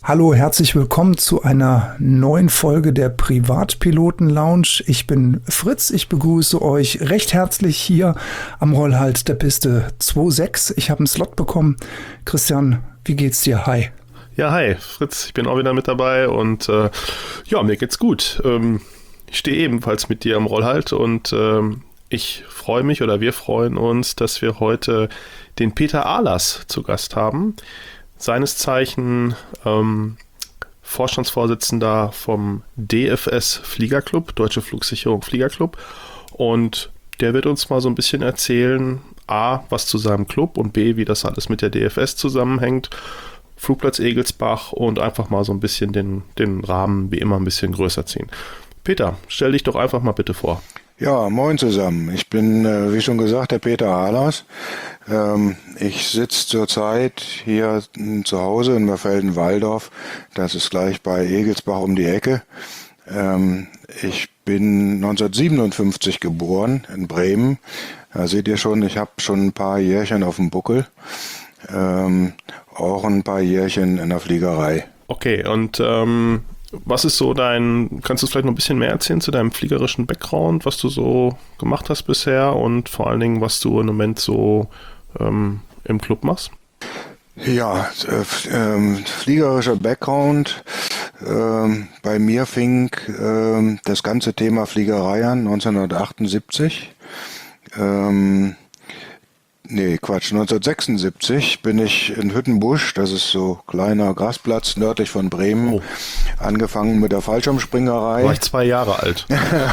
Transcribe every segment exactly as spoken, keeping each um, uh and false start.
Hallo, herzlich willkommen zu einer neuen Folge der Privatpiloten Lounge. Ich bin Fritz, ich begrüße euch recht herzlich hier am Rollhalt der Piste zwei sechs. Ich habe einen Slot bekommen. Christian, wie geht's dir? Hi. Ja, hi, Fritz, ich bin auch wieder mit dabei und äh, ja, mir geht's gut. Ähm, ich stehe ebenfalls mit dir am Rollhalt und ähm, ich freue mich oder wir freuen uns, dass wir heute den Peter Ahlers zu Gast haben. Seines Zeichen ähm, Vorstandsvorsitzender vom D F S Fliegerclub, Deutsche Flugsicherung Fliegerclub. Und der wird uns mal so ein bisschen erzählen, A, was zu seinem Club und B, wie das alles mit der D F S zusammenhängt. Flugplatz Egelsbach und einfach mal so ein bisschen den, den Rahmen wie immer ein bisschen größer ziehen. Peter, stell dich doch einfach mal bitte vor. Ja, moin zusammen. Ich bin, äh, wie schon gesagt, der Peter Ahlers. Ähm, ich sitze zurzeit hier m, zu Hause in Mörfelden-Walldorf. Das ist gleich bei Egelsbach um die Ecke. Ähm, ich bin neunzehnhundertsiebenundfünfzig geboren in Bremen. Da seht ihr schon, ich habe schon ein paar Jährchen auf dem Buckel. Ähm, auch ein paar Jährchen in der Fliegerei. Okay, und ähm, was ist so dein, kannst du vielleicht noch ein bisschen mehr erzählen zu deinem fliegerischen Background, was du so gemacht hast bisher und vor allen Dingen, was du im Moment so ähm, im Club machst? Ja, äh, ähm, fliegerischer Background. Ähm, bei mir fing ähm, das ganze Thema Fliegerei an neunzehnhundertachtundsiebzig. Ähm, Nee, Quatsch, neunzehnhundertsechsundsiebzig bin ich in Hüttenbusch, das ist so kleiner Grasplatz nördlich von Bremen, oh. angefangen mit der Fallschirmspringerei. War ich zwei Jahre alt.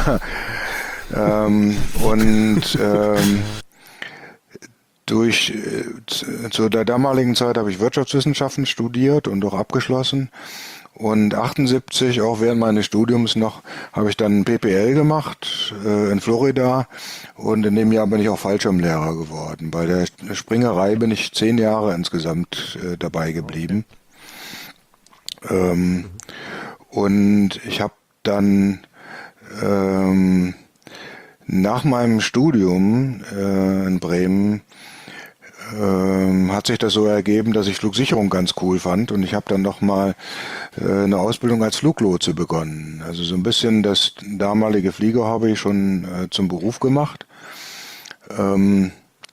ähm, und ähm, durch äh, zu der damaligen Zeit habe ich Wirtschaftswissenschaften studiert und auch abgeschlossen. Und achtundsiebzig, auch während meines Studiums noch, habe ich dann P P L gemacht äh, in Florida und in dem Jahr bin ich auch Fallschirmlehrer geworden. Bei der Springerei bin ich zehn Jahre insgesamt äh, dabei geblieben. Ähm, und ich habe dann ähm, nach meinem Studium äh, in Bremen Ähm, hat sich das so ergeben, dass ich Flugsicherung ganz cool fand und ich habe dann nochmal äh, eine Ausbildung als Fluglotse begonnen. Also so ein bisschen das damalige Fliegerhobby schon äh, zum Beruf gemacht. Ähm,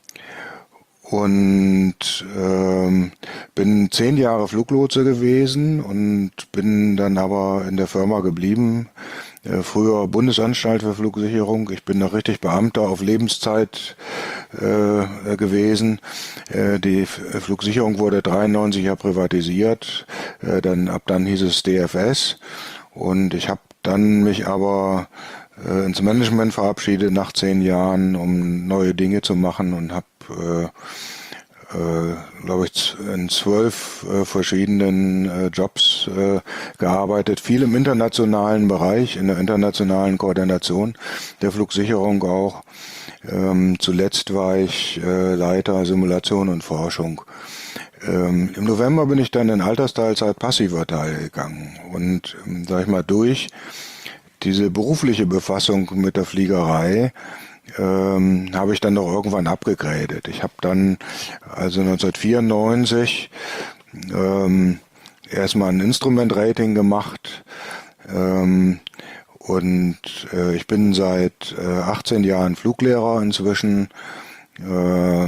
und ähm, bin zehn Jahre Fluglotse gewesen und bin dann aber in der Firma geblieben. Äh, früher Bundesanstalt für Flugsicherung. Ich bin noch richtig Beamter auf Lebenszeit äh, gewesen. Äh, die F- Flugsicherung wurde dreiundneunzig ja privatisiert. Äh, dann ab dann hieß es D F S. Und ich habe dann mich aber äh, ins Management verabschiedet nach zehn Jahren, um neue Dinge zu machen und habe äh, Äh, glaube ich, in zwölf äh, verschiedenen äh, Jobs äh, gearbeitet, viel im internationalen Bereich, in der internationalen Koordination der Flugsicherung auch. Ähm, zuletzt war ich äh, Leiter Simulation und Forschung. Ähm, Im November bin ich dann in Altersteilzeit passiver Teil gegangen und, ähm, sag ich mal, durch diese berufliche Befassung mit der Fliegerei Ähm, habe ich dann doch irgendwann abgegradet. Ich habe dann also neunzehnhundertvierundneunzig ähm, erstmal ein Instrument-Rating gemacht ähm, und äh, ich bin seit äh, achtzehn Jahren Fluglehrer inzwischen. Äh,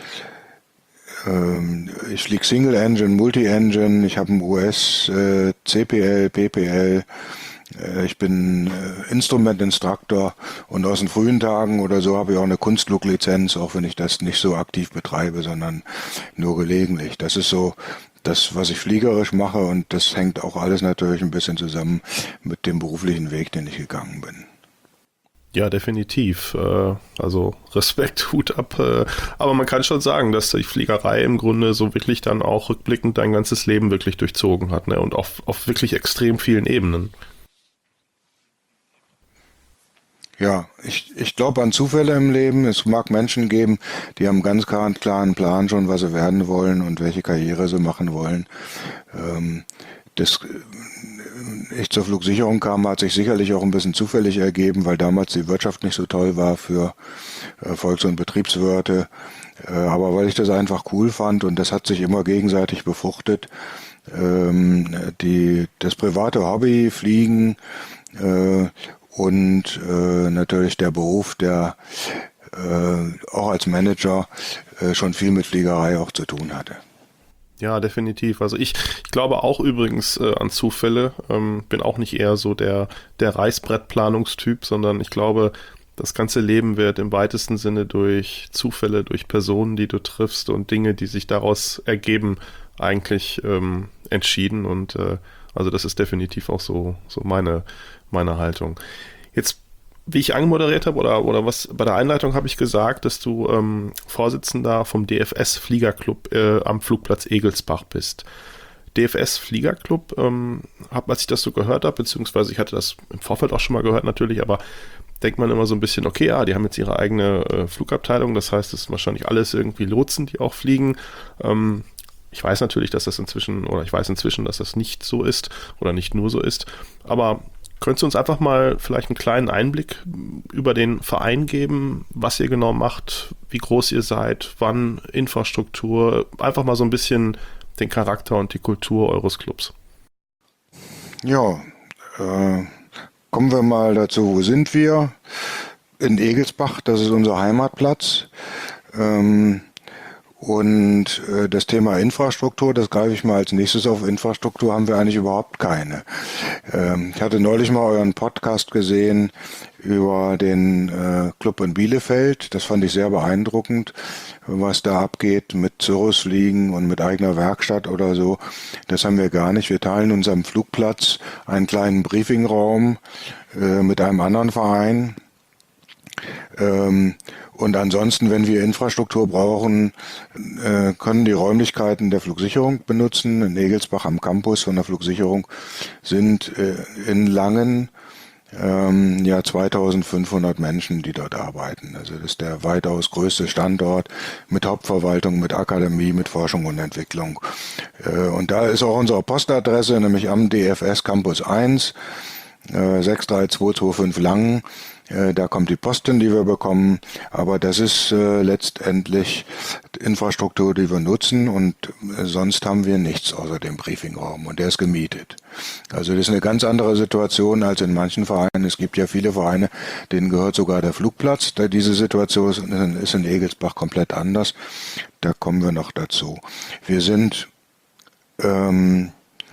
äh, ich fliege Single Engine, Multi-Engine, ich habe einen U S, äh, C P L, P P L. Ich bin äh, Instrument-Instructor und aus den frühen Tagen oder so habe ich auch eine Kunstfluglizenz, auch wenn ich das nicht so aktiv betreibe, sondern nur gelegentlich. Das ist so das, was ich fliegerisch mache und das hängt auch alles natürlich ein bisschen zusammen mit dem beruflichen Weg, den ich gegangen bin. Ja, definitiv. Also Respekt, Hut ab. Aber man kann schon sagen, dass die Fliegerei im Grunde so wirklich dann auch rückblickend dein ganzes Leben wirklich durchzogen hat, ne? Und auf, auf wirklich extrem vielen Ebenen. Ja, ich, ich glaube an Zufälle im Leben. Es mag Menschen geben, die haben ganz klaren, klaren Plan schon, was sie werden wollen und welche Karriere sie machen wollen. Ähm, das, ich zur Flugsicherung kam, hat sich sicherlich auch ein bisschen zufällig ergeben, weil damals die Wirtschaft nicht so toll war für äh, Volks- und Betriebswirte. Äh, aber weil ich das einfach cool fand und das hat sich immer gegenseitig befruchtet. ähm, die, das private Hobby, Fliegen äh, und äh, natürlich der Beruf, der äh, auch als Manager äh, schon viel mit Fliegerei auch zu tun hatte. Ja, definitiv. Also ich, ich glaube auch übrigens äh, an Zufälle. Ähm, bin auch nicht eher so der, der Reißbrettplanungstyp, sondern ich glaube, das ganze Leben wird im weitesten Sinne durch Zufälle, durch Personen, die du triffst und Dinge, die sich daraus ergeben, eigentlich ähm, entschieden. Und äh, also das ist definitiv auch so, so meine, meine Haltung. Jetzt, wie ich angemoderiert habe oder, oder was bei der Einleitung habe ich gesagt, dass du ähm, Vorsitzender vom D F S Fliegerclub äh, am Flugplatz Egelsbach bist. D F S Fliegerclub, ähm, hab, als ich das so gehört habe, beziehungsweise ich hatte das im Vorfeld auch schon mal gehört natürlich, aber denkt man immer so ein bisschen, okay, ja, die haben jetzt ihre eigene äh, Flugabteilung, das heißt, es ist wahrscheinlich alles irgendwie Lotsen, die auch fliegen. Ähm, ich weiß natürlich, dass das inzwischen, oder ich weiß inzwischen, dass das nicht so ist oder nicht nur so ist, aber könntest du uns einfach mal vielleicht einen kleinen Einblick über den Verein geben, was ihr genau macht, wie groß ihr seid, wann, Infrastruktur, einfach mal so ein bisschen den Charakter und die Kultur eures Clubs? Ja, äh, kommen wir mal dazu, wo sind wir? In Egelsbach, das ist unser Heimatplatz. Ähm, Und äh, das Thema Infrastruktur, das greife ich mal als nächstes auf. Infrastruktur haben wir eigentlich überhaupt keine. Ähm, ich hatte neulich mal euren Podcast gesehen über den äh, Club in Bielefeld. Das fand ich sehr beeindruckend, was da abgeht mit Cirrusfliegen und mit eigener Werkstatt oder so. Das haben wir gar nicht. Wir teilen unserem Flugplatz einen kleinen Briefingraum äh, mit einem anderen Verein. Ähm, Und ansonsten, wenn wir Infrastruktur brauchen, äh, können die Räumlichkeiten der Flugsicherung benutzen. In Egelsbach am Campus von der Flugsicherung sind äh, in Langen ähm, ja zweitausendfünfhundert Menschen, die dort arbeiten. Also das ist der weitaus größte Standort mit Hauptverwaltung, mit Akademie, mit Forschung und Entwicklung. Äh, und da ist auch unsere Postadresse, nämlich am D F S Campus eins, äh, sechs drei zwei zwei fünf Langen. Da kommt die Post hin, die wir bekommen, aber das ist äh, letztendlich Infrastruktur, die wir nutzen und äh, sonst haben wir nichts außer dem Briefingraum und der ist gemietet. Also das ist eine ganz andere Situation als in manchen Vereinen. Es gibt ja viele Vereine, denen gehört sogar der Flugplatz. Da diese Situation ist in Egelsbach komplett anders. Da kommen wir noch dazu. Wir sind ähm,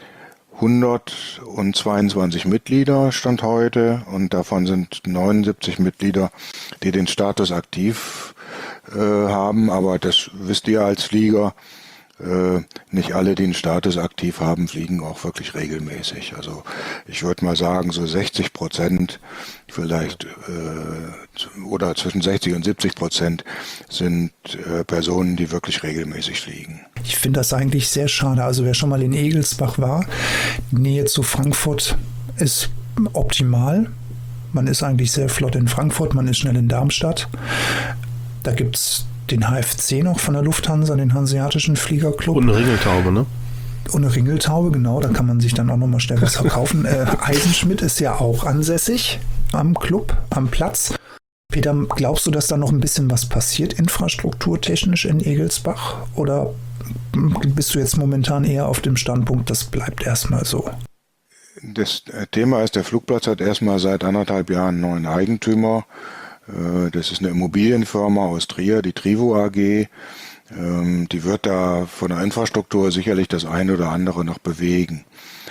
hundertzweiundzwanzig Mitglieder Stand heute und davon sind neunundsiebzig Mitglieder, die den Status aktiv äh, haben, aber das wisst ihr als Flieger, äh, nicht alle, die den Status aktiv haben, fliegen auch wirklich regelmäßig. Also ich würde mal sagen, so sechzig Prozent vielleicht äh, oder zwischen sechzig und siebzig Prozent sind äh, Personen, die wirklich regelmäßig fliegen. Ich finde das eigentlich sehr schade. Also wer schon mal in Egelsbach war, die Nähe zu Frankfurt ist optimal. Man ist eigentlich sehr flott in Frankfurt, man ist schnell in Darmstadt. Da gibt es den H F C noch von der Lufthansa, den Hanseatischen Fliegerclub. Und eine Ringeltaube, ne? Und eine Ringeltaube, genau, da kann man sich dann auch nochmal schnell was verkaufen. äh, Eisenschmidt ist ja auch ansässig am Club, am Platz. Peter, glaubst du, dass da noch ein bisschen was passiert, infrastrukturtechnisch in Egelsbach? Oder bist du jetzt momentan eher auf dem Standpunkt, das bleibt erstmal so? Das Thema ist, der Flugplatz hat erstmal seit anderthalb Jahren einen neuen Eigentümer. Das ist eine Immobilienfirma aus Trier, die Trivo A G. Die wird da von der Infrastruktur sicherlich das eine oder andere noch bewegen.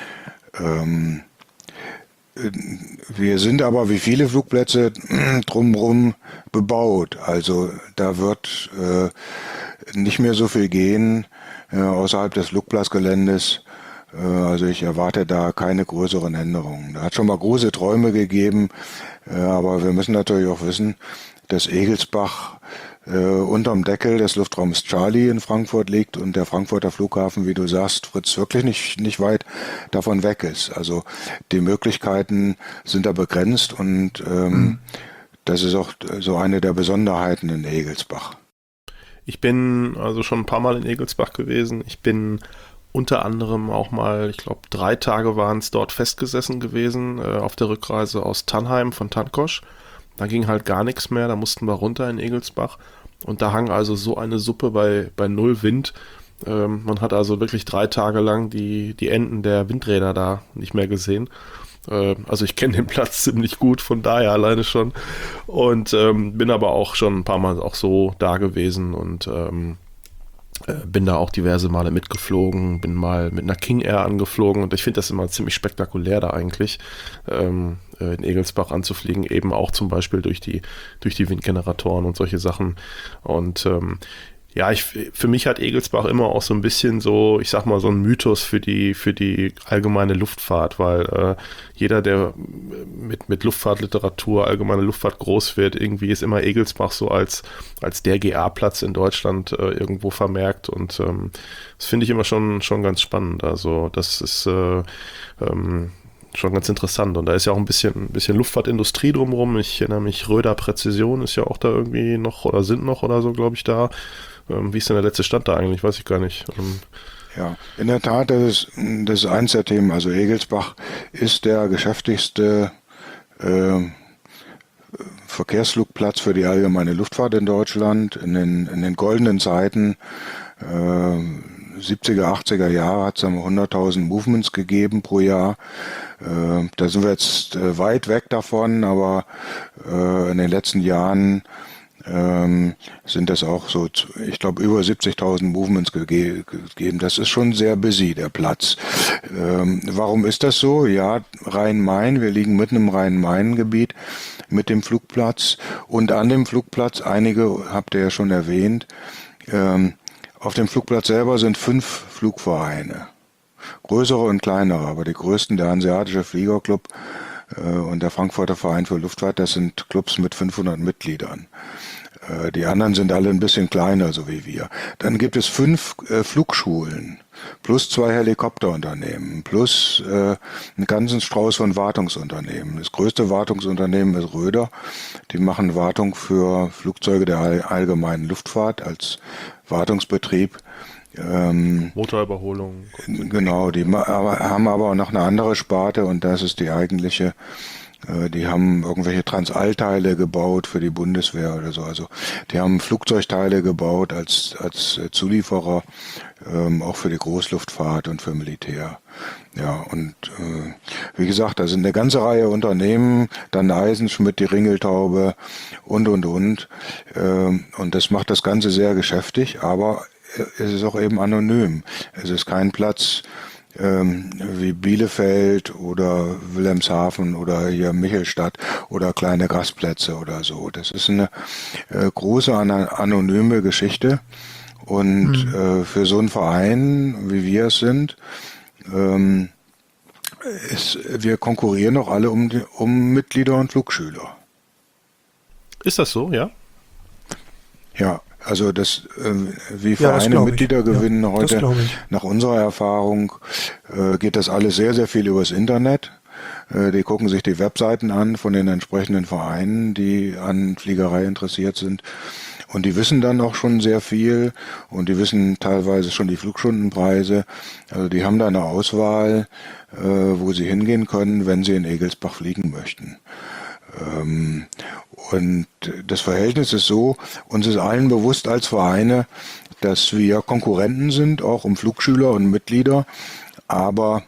Wir sind aber wie viele Flugplätze drumherum bebaut. Also da wird nicht mehr so viel gehen außerhalb des Flugplatzgeländes. Also ich erwarte da keine größeren Änderungen. Da hat schon mal große Träume gegeben, aber wir müssen natürlich auch wissen, dass Egelsbach äh, unterm Deckel des Luftraums Charlie in Frankfurt liegt und der Frankfurter Flughafen, wie du sagst, Fritz, wirklich nicht, nicht weit davon weg ist. Also die Möglichkeiten sind da begrenzt und ähm, mhm. das ist auch so eine der Besonderheiten in Egelsbach. Ich bin also schon ein paar Mal in Egelsbach gewesen. Ich bin unter anderem auch mal, ich glaube, drei Tage waren es dort festgesessen gewesen, äh, auf der Rückreise aus Tannheim von Tankosch. Da ging halt gar nichts mehr, da mussten wir runter in Egelsbach. Und da hang also so eine Suppe bei, bei null Wind. Ähm, man hat also wirklich drei Tage lang die, die Enden der Windräder da nicht mehr gesehen. Äh, also ich kenne den Platz ziemlich gut, von daher alleine schon. Und ähm, bin aber auch schon ein paar Mal auch so da gewesen und ähm, bin da auch diverse Male mitgeflogen, bin mal mit einer King Air angeflogen und ich finde das immer ziemlich spektakulär da eigentlich, ähm, in Egelsbach anzufliegen, eben auch zum Beispiel durch die, durch die Windgeneratoren und solche Sachen. Und ähm, ja, ich, für mich hat Egelsbach immer auch so ein bisschen so, ich sag mal, so ein Mythos für die, für die allgemeine Luftfahrt, weil äh, jeder, der mit, mit Luftfahrtliteratur, allgemeine Luftfahrt groß wird, irgendwie ist immer Egelsbach so als, als der G A-Platz in Deutschland äh, irgendwo vermerkt und ähm, das finde ich immer schon, schon ganz spannend. Also das ist äh, ähm, schon ganz interessant. Und da ist ja auch ein bisschen, ein bisschen Luftfahrtindustrie drumherum. Ich erinnere mich, Röder Präzision ist ja auch da irgendwie noch oder sind noch oder so, glaube ich, da. Ähm, wie ist denn der letzte Stand da eigentlich? Weiß ich gar nicht. Ähm, Ja, in der Tat, das ist, das ist eins der Themen. Also Egelsbach ist der geschäftigste äh, Verkehrsflugplatz für die allgemeine Luftfahrt in Deutschland. In den, in den goldenen Zeiten äh, siebziger, achtziger Jahre hat es dann hunderttausend Movements gegeben pro Jahr. Äh, da sind wir jetzt äh, weit weg davon, aber äh, in den letzten Jahren ähm, sind das auch so, ich glaube, über siebzigtausend Movements gege- gegeben. Das ist schon sehr busy, der Platz. Ähm, warum ist das so? Ja, Rhein-Main, wir liegen mitten im Rhein-Main-Gebiet mit dem Flugplatz und an dem Flugplatz, einige habt ihr ja schon erwähnt, ähm, auf dem Flugplatz selber sind fünf Flugvereine. Größere und kleinere, aber die größten, der Hanseatische Fliegerclub äh, und der Frankfurter Verein für Luftfahrt, das sind Clubs mit fünfhundert Mitgliedern. Äh, die anderen sind alle ein bisschen kleiner, so wie wir. Dann gibt es fünf äh, Flugschulen, plus zwei Helikopterunternehmen, plus äh, einen ganzen Strauß von Wartungsunternehmen. Das größte Wartungsunternehmen ist Röder. Die machen Wartung für Flugzeuge der all- allgemeinen Luftfahrt als Wartungsbetrieb. Ähm, Motorüberholung. Genau, die ma- aber, haben aber noch eine andere Sparte und das ist die eigentliche. Äh, die haben irgendwelche Transallteile gebaut für die Bundeswehr oder so. Also die haben Flugzeugteile gebaut als als äh, Zulieferer, ähm, auch für die Großluftfahrt und für Militär. Ja, und äh, wie gesagt, da sind eine ganze Reihe Unternehmen, dann Eisenschmidt, die Ringeltaube und, und, und. Ähm, und das macht das Ganze sehr geschäftig, aber es ist auch eben anonym. Es ist kein Platz ähm, wie Bielefeld oder Wilhelmshaven oder hier Michelstadt oder kleine Gastplätze oder so. Das ist eine äh, große ana- anonyme Geschichte. Und Mhm. äh, für so einen Verein, wie wir es sind, ähm, ist, wir konkurrieren auch alle um, die, um Mitglieder und Flugschüler. Ist das so, ja? Ja, also das, äh, wie Ja, das Vereine glaub ich. Mitglieder gewinnen Ja, das heute, glaub ich. nach unserer Erfahrung, äh, geht das alles sehr, sehr viel übers Internet. Äh, die gucken sich die Webseiten an von den entsprechenden Vereinen, die an Fliegerei interessiert sind. Und die wissen dann auch schon sehr viel und die wissen teilweise schon die Flugstundenpreise. Also die haben da eine Auswahl, äh, wo sie hingehen können, wenn sie in Egelsbach fliegen möchten. Ähm, und das Verhältnis ist so, uns ist allen bewusst als Vereine, dass wir Konkurrenten sind, auch um Flugschüler und Mitglieder, aber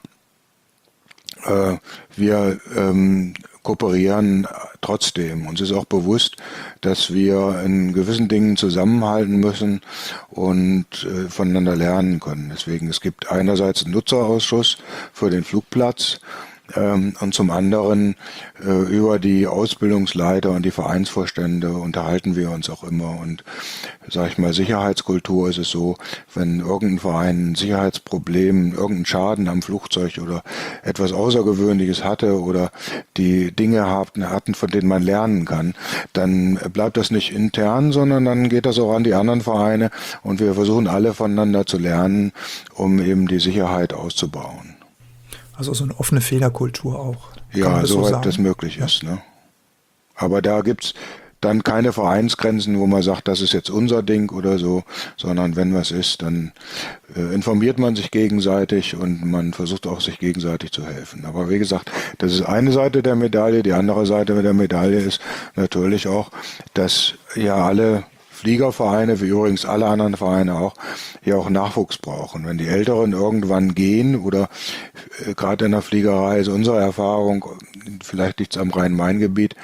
äh, wir ähm, kooperieren trotzdem. Uns ist auch bewusst, dass wir in gewissen Dingen zusammenhalten müssen und äh, voneinander lernen können. Deswegen, es gibt einerseits einen Nutzerausschuss für den Flugplatz, ähm, und zum anderen äh, über die Ausbildungsleiter und die Vereinsvorstände unterhalten wir uns auch immer. Und sag ich mal, Sicherheitskultur ist es so, wenn irgendein Verein ein Sicherheitsproblem, irgendeinen Schaden am Flugzeug oder etwas Außergewöhnliches hatte oder die Dinge hatten, hatten, von denen man lernen kann, dann bleibt das nicht intern, sondern dann geht das auch an die anderen Vereine und wir versuchen alle voneinander zu lernen, um eben die Sicherheit auszubauen. Also so eine offene Fehlerkultur auch. Kann man Ja, das so soweit sagen? das möglich Ja. ist. Ne? Aber da gibt's dann keine Vereinsgrenzen, wo man sagt, das ist jetzt unser Ding oder so, sondern wenn was ist, dann äh, informiert man sich gegenseitig und man versucht auch, sich gegenseitig zu helfen. Aber wie gesagt, das ist eine Seite der Medaille. Die andere Seite der Medaille ist natürlich auch, dass ja alle Fliegervereine, wie übrigens alle anderen Vereine auch, ja auch Nachwuchs brauchen. Wenn die Älteren irgendwann gehen oder äh, gerade in der Fliegerei ist unsere Erfahrung, vielleicht liegt es am Rhein-Main-Gebiet,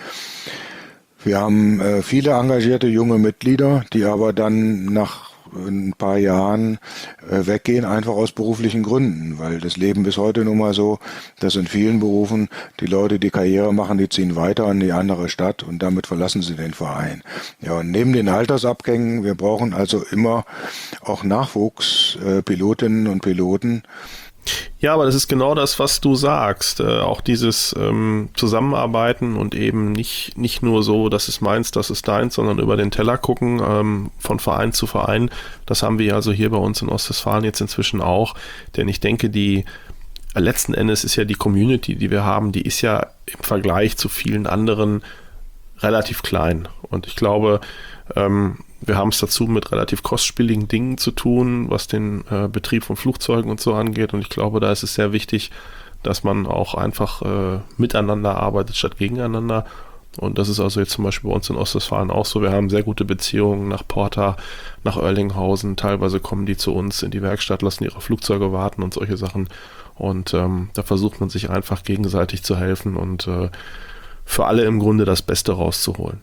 wir haben äh, viele engagierte junge Mitglieder, die aber dann nach ein paar Jahren äh, weggehen, einfach aus beruflichen Gründen, weil das Leben bis heute nun mal so, dass in vielen Berufen die Leute, die Karriere machen, die ziehen weiter in die andere Stadt und damit verlassen sie den Verein. Ja, und neben den Altersabgängen, wir brauchen also immer auch Nachwuchs, äh, Pilotinnen und Piloten. Ja, aber das ist genau das, was du sagst. Äh, auch dieses ähm, Zusammenarbeiten und eben nicht, nicht nur so, das ist meins, das ist deins, sondern über den Teller gucken, ähm, von Verein zu Verein. Das haben wir also hier bei uns in Ostwestfalen jetzt inzwischen auch. Denn ich denke, die äh, letzten Endes ist ja die Community, die wir haben, die ist ja im Vergleich zu vielen anderen relativ klein. Und ich glaube, ähm, wir haben es dazu mit relativ kostspieligen Dingen zu tun, was den äh, Betrieb von Flugzeugen und so angeht. Und ich glaube, da ist es sehr wichtig, dass man auch einfach äh, miteinander arbeitet statt gegeneinander. Und das ist also jetzt zum Beispiel bei uns in Ostwestfalen auch so. Wir haben sehr gute Beziehungen nach Porta, nach Oerlinghausen. Teilweise kommen die zu uns in die Werkstatt, lassen ihre Flugzeuge warten und solche Sachen. Und ähm, da versucht man sich einfach gegenseitig zu helfen und äh, für alle im Grunde das Beste rauszuholen.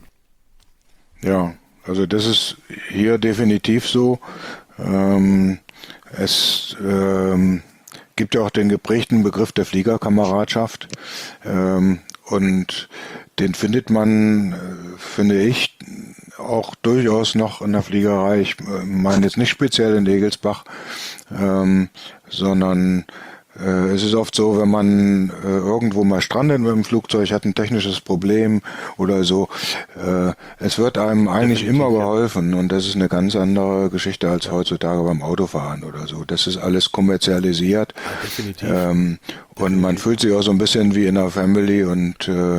Ja. Also das ist hier definitiv so. Ähm, es ähm, gibt ja auch den geprägten Begriff der Fliegerkameradschaft ähm, und den findet man, äh, finde ich, auch durchaus noch in der Fliegerei. Ich äh, meine jetzt nicht speziell in Degelsbach, ähm, sondern äh, es ist oft so, wenn man äh, irgendwo mal strandet mit dem Flugzeug, hat ein technisches Problem oder so, äh, es wird einem eigentlich Definitiv, immer geholfen und das ist eine ganz andere Geschichte als heutzutage beim Autofahren oder so. Das ist alles kommerzialisiert ja, ähm, und man fühlt sich auch so ein bisschen wie in einer Family und äh,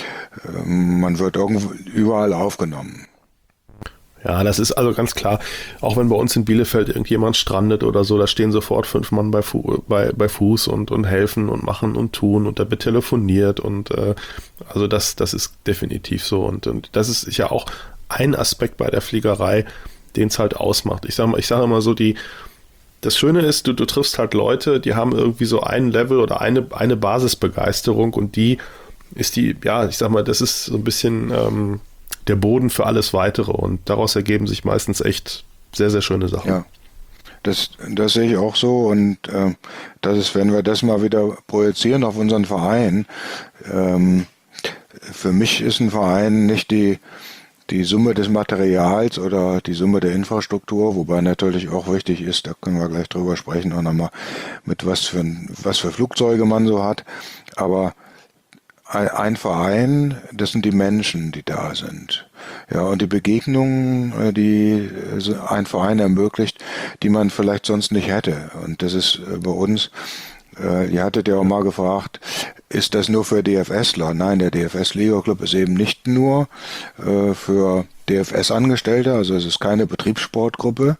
man wird irgendwo überall aufgenommen. Ja, das ist also ganz klar, auch wenn bei uns in Bielefeld irgendjemand strandet oder so, da stehen sofort fünf Mann bei, Fu- bei, bei Fuß und, und helfen und machen und tun und da wird telefoniert und äh, also das, das ist definitiv so und, und das ist ja auch ein Aspekt bei der Fliegerei, den es halt ausmacht. Ich sage mal, ich sage mal so, die das Schöne ist, du, du triffst halt Leute, die haben irgendwie so ein Level oder eine, eine Basisbegeisterung und die ist die, ja, ich sag mal, das ist so ein bisschen ähm, der Boden für alles Weitere und daraus ergeben sich meistens echt sehr, sehr schöne Sachen. Ja, das, das sehe ich auch so und äh, das ist, wenn wir das mal wieder projizieren auf unseren Verein, ähm, für mich ist ein Verein nicht die, die Summe des Materials oder die Summe der Infrastruktur, wobei natürlich auch wichtig ist, da können wir gleich drüber sprechen, auch nochmal mit was für, was für Flugzeuge man so hat, aber ein Verein, das sind die Menschen, die da sind. Ja, und die Begegnungen, die ein Verein ermöglicht, die man vielleicht sonst nicht hätte. Und das ist bei uns, ihr hattet ja auch mal gefragt, ist das nur für D F Sler? Nein, der D F S-Liga-Club ist eben nicht nur für D F S-Angestellte, also es ist keine Betriebssportgruppe.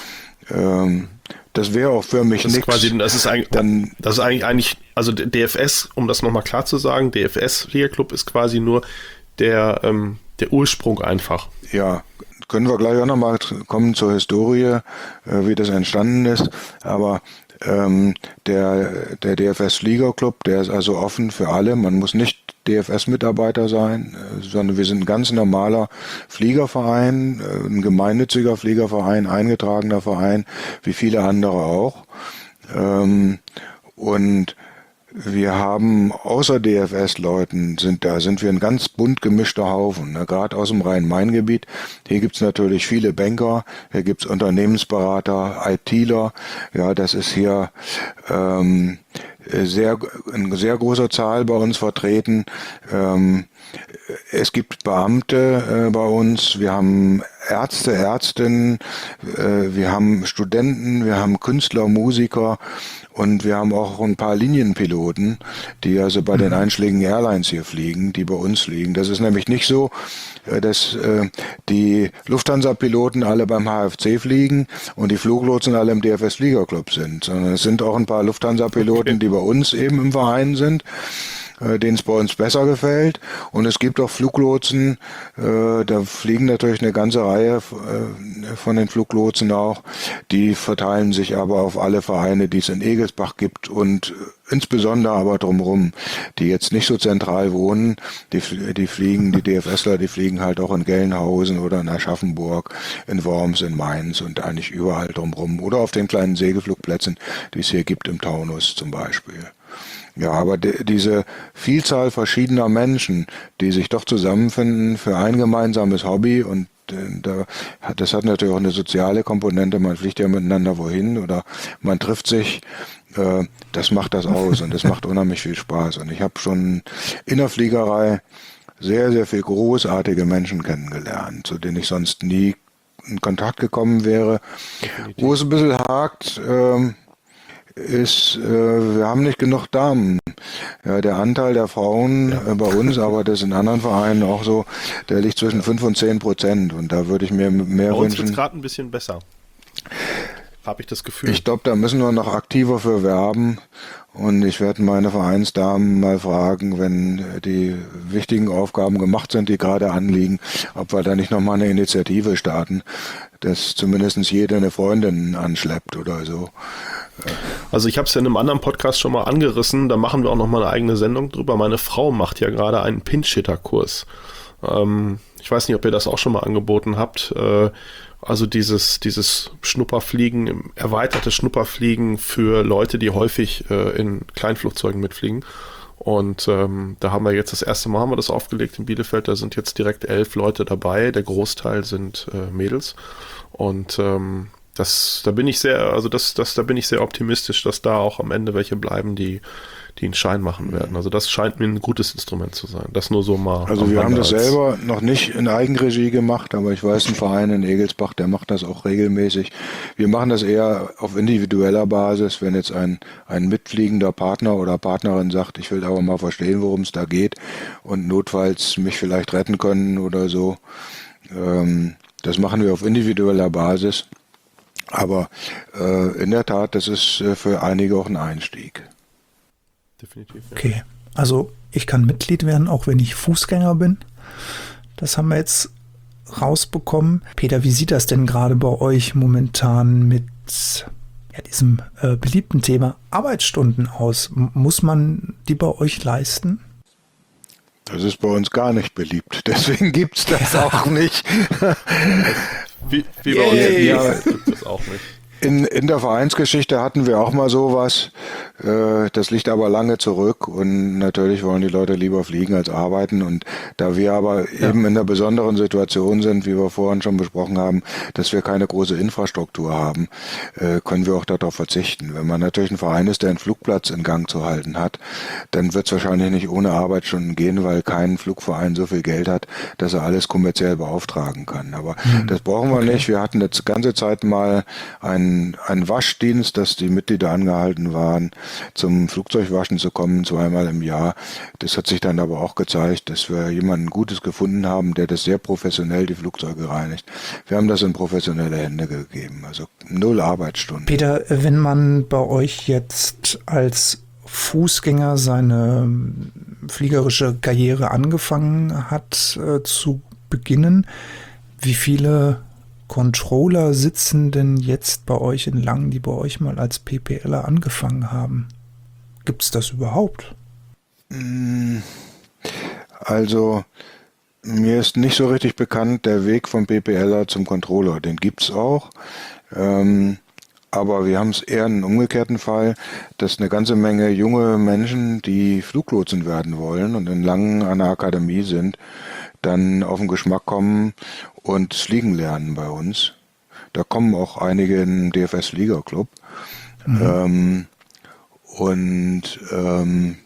Das wäre auch für mich nichts. Das ist eigentlich, dann, das ist eigentlich, eigentlich, also D F S, um das nochmal klar zu sagen, D F S-Liga-Club ist quasi nur der, ähm, der Ursprung einfach. Ja, können wir gleich auch nochmal kommen zur Historie, äh, wie das entstanden ist, aber ähm, der, der D F S-Liga-Club, der ist also offen für alle, man muss nicht D F S-Mitarbeiter sein, äh, sondern wir sind ein ganz normaler Fliegerverein, äh, ein gemeinnütziger Fliegerverein, eingetragener Verein, wie viele andere auch. Ähm, und wir haben außer D F S-Leuten, sind da sind wir ein ganz bunt gemischter Haufen, ne? Gerade aus dem Rhein-Main-Gebiet. Hier gibt's natürlich viele Banker, hier gibt's Unternehmensberater, ITler. Ja, das ist hier ähm, sehr in sehr großer Zahl bei uns vertreten. Ähm, es gibt Beamte äh, bei uns, wir haben Ärzte, Ärztinnen, äh, wir haben Studenten, wir haben Künstler, Musiker und wir haben auch ein paar Linienpiloten, die also bei den einschlägigen Airlines hier fliegen, die bei uns fliegen. Das ist nämlich nicht so, äh, dass äh, die Lufthansa-Piloten alle beim H F C fliegen und die Fluglotsen alle im D F S-Liga-Club sind, sondern es sind auch ein paar Lufthansa-Piloten, okay, die bei uns eben im Verein sind. äh, denen es bei uns besser gefällt. Und es gibt auch Fluglotsen, äh, da fliegen natürlich eine ganze Reihe äh, von den Fluglotsen auch, die verteilen sich aber auf alle Vereine, die es in Egelsbach gibt und insbesondere aber drumherum, die jetzt nicht so zentral wohnen, die, die fliegen, die DFSler, die fliegen halt auch in Gelnhausen oder in Aschaffenburg, in Worms, in Mainz und eigentlich überall drumherum oder auf den kleinen Segelflugplätzen, die es hier gibt im Taunus zum Beispiel. Ja, aber de, diese Vielzahl verschiedener Menschen, die sich doch zusammenfinden für ein gemeinsames Hobby und Da, das hat natürlich auch eine soziale Komponente, man fliegt ja miteinander wohin oder man trifft sich, äh, das macht das aus und das macht unheimlich viel Spaß. Und ich habe schon in der Fliegerei sehr, sehr viele großartige Menschen kennengelernt, zu denen ich sonst nie in Kontakt gekommen wäre. Definitiv. Wo es ein bisschen hakt, äh, ist, äh, wir haben nicht genug Damen. Ja, der Anteil der Frauen äh, bei uns, aber das in anderen Vereinen auch so, der liegt zwischen fünf und zehn Prozent und da würde ich mir mehr bei uns wünschen. Bei uns gerade ein bisschen besser, habe ich das Gefühl. Ich glaube, da müssen wir noch aktiver für werben und ich werde meine Vereinsdamen mal fragen, wenn die wichtigen Aufgaben gemacht sind, die gerade anliegen, ob wir da nicht nochmal eine Initiative starten, dass zumindest jede eine Freundin anschleppt oder so. Also ich habe es ja in einem anderen Podcast schon mal angerissen, da machen wir auch noch mal eine eigene Sendung drüber. Meine Frau macht ja gerade einen Pinch-Hitter-Kurs. Ähm, ich weiß nicht, ob ihr das auch schon mal angeboten habt. Äh, also dieses, dieses Schnupperfliegen, erweiterte Schnupperfliegen für Leute, die häufig äh, in Kleinflugzeugen mitfliegen. Und ähm, da haben wir jetzt das erste Mal haben wir das aufgelegt in Bielefeld. Da sind jetzt direkt elf Leute dabei. Der Großteil sind äh, Mädels. Und ähm, Das, da bin ich sehr, also das, das, da bin ich sehr optimistisch, dass da auch am Ende welche bleiben, die, die einen Schein machen werden. Also das scheint mir ein gutes Instrument zu sein. Das nur so mal. Also wir haben das selber noch nicht in Eigenregie gemacht, aber ich weiß, ein Verein in Egelsbach, der macht das auch regelmäßig. Wir machen das eher auf individueller Basis, wenn jetzt ein, ein mitfliegender Partner oder Partnerin sagt, ich will aber mal verstehen, worum es da geht und notfalls mich vielleicht retten können oder so. Ähm, das machen wir auf individueller Basis. Aber äh, in der Tat, das ist äh, für einige auch ein Einstieg. Definitiv. Ja. Okay, also ich kann Mitglied werden, auch wenn ich Fußgänger bin. Das haben wir jetzt rausbekommen. Peter, wie sieht das denn gerade bei euch momentan mit ja, diesem äh, beliebten Thema Arbeitsstunden aus? M- muss man die bei euch leisten? Das ist bei uns gar nicht beliebt, deswegen gibt es das auch nicht. Wie, wie bei uns ja, gibt es auch nicht. In, in der Vereinsgeschichte hatten wir auch mal sowas, äh, das liegt aber lange zurück und natürlich wollen die Leute lieber fliegen als arbeiten und da wir aber ja. eben in der besonderen Situation sind, wie wir vorhin schon besprochen haben, dass wir keine große Infrastruktur haben, äh, können wir auch darauf verzichten. Wenn man natürlich ein Verein ist, der einen Flugplatz in Gang zu halten hat, dann wird es wahrscheinlich nicht ohne Arbeitsstunden gehen, weil kein Flugverein so viel Geld hat, dass er alles kommerziell beauftragen kann. Aber mhm. das brauchen wir okay. nicht. Wir hatten jetzt ganze Zeit mal ein ein Waschdienst, dass die Mitglieder angehalten waren, zum Flugzeugwaschen zu kommen, zweimal im Jahr. Das hat sich dann aber auch gezeigt, dass wir jemanden Gutes gefunden haben, der das sehr professionell die Flugzeuge reinigt. Wir haben das in professionelle Hände gegeben, also null Arbeitsstunden. Peter, wenn man bei euch jetzt als Fußgänger seine fliegerische Karriere angefangen hat äh, zu beginnen, wie viele Controller sitzen denn jetzt bei euch in Langen, die bei euch mal als PPLer angefangen haben? Gibt es das überhaupt? Also, mir ist nicht so richtig bekannt der Weg vom PPLer zum Controller. Den gibt es auch. Ähm, aber wir haben es eher einen umgekehrten Fall, dass eine ganze Menge junge Menschen, die Fluglotsen werden wollen und in Langen an der Akademie sind, dann auf den Geschmack kommen und Fliegen lernen bei uns. Da kommen auch einige in den D F S-Fliegerclub. Mhm. Ähm, und ähm,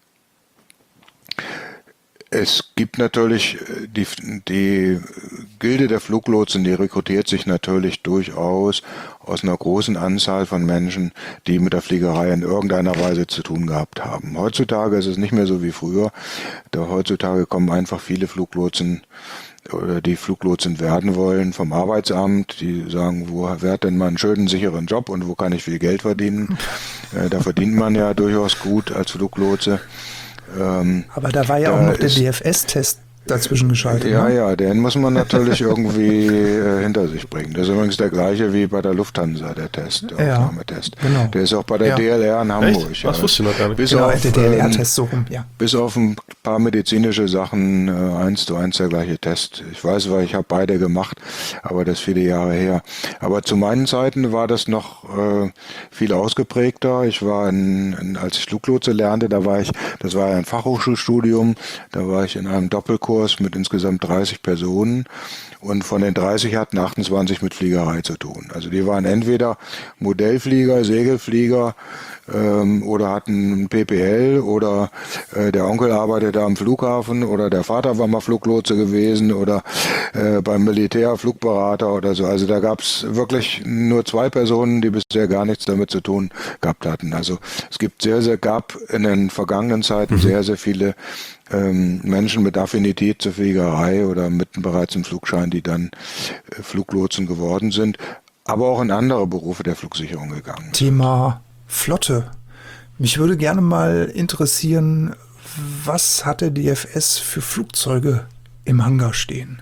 es gibt natürlich die, die Gilde der Fluglotsen, die rekrutiert sich natürlich durchaus aus einer großen Anzahl von Menschen, die mit der Fliegerei in irgendeiner Weise zu tun gehabt haben. Heutzutage ist es nicht mehr so wie früher. Da heutzutage kommen einfach viele Fluglotsen oder die Fluglotsen werden wollen vom Arbeitsamt, die sagen, wo wer hat denn mal einen schönen, sicheren Job und wo kann ich viel Geld verdienen? Äh, da verdient man ja durchaus gut als Fluglotse. Ähm, Aber da war ja da auch noch der D F S-Test dazwischen geschaltet. Ja, ne? ja, den muss man natürlich irgendwie äh, hinter sich bringen. Das ist übrigens der gleiche wie bei der Lufthansa, der Test, der ja, Aufnahmetest. Genau. Der ist auch bei der ja. D L R in Hamburg. Echt? Ja. Das wusste ich noch gar nicht. Bis genau, auf, der D L R-Test ähm, so rum, ja. Bis auf ein paar medizinische Sachen, äh, eins zu eins der gleiche Test. Ich weiß, weil ich habe beide gemacht, aber das ist viele Jahre her. Aber zu meinen Zeiten war das noch äh, viel ausgeprägter. Ich war, in, in, als ich Fluglotse lernte, da war ich, das war ja ein Fachhochschulstudium, da war ich in einem Doppelkurs mit insgesamt dreißig Personen und von den dreißig hatten achtundzwanzig mit Fliegerei zu tun. Also die waren entweder Modellflieger, Segelflieger ähm, oder hatten ein P P L oder äh, der Onkel arbeitete am Flughafen oder der Vater war mal Fluglotse gewesen oder äh, beim Militär Flugberater oder so. Also da gab es wirklich nur zwei Personen, die bisher gar nichts damit zu tun gehabt hatten. Also es gibt sehr, sehr, gab in den vergangenen Zeiten mhm. sehr, sehr viele ähm, Menschen mit Affinität zur Fliegerei oder mit bereits einem Flugschein, die dann äh, Fluglotsen geworden sind, aber auch in andere Berufe der Flugsicherung gegangen. Thema Flotte. Mich würde gerne mal interessieren, was hat der D F S für Flugzeuge im Hangar stehen?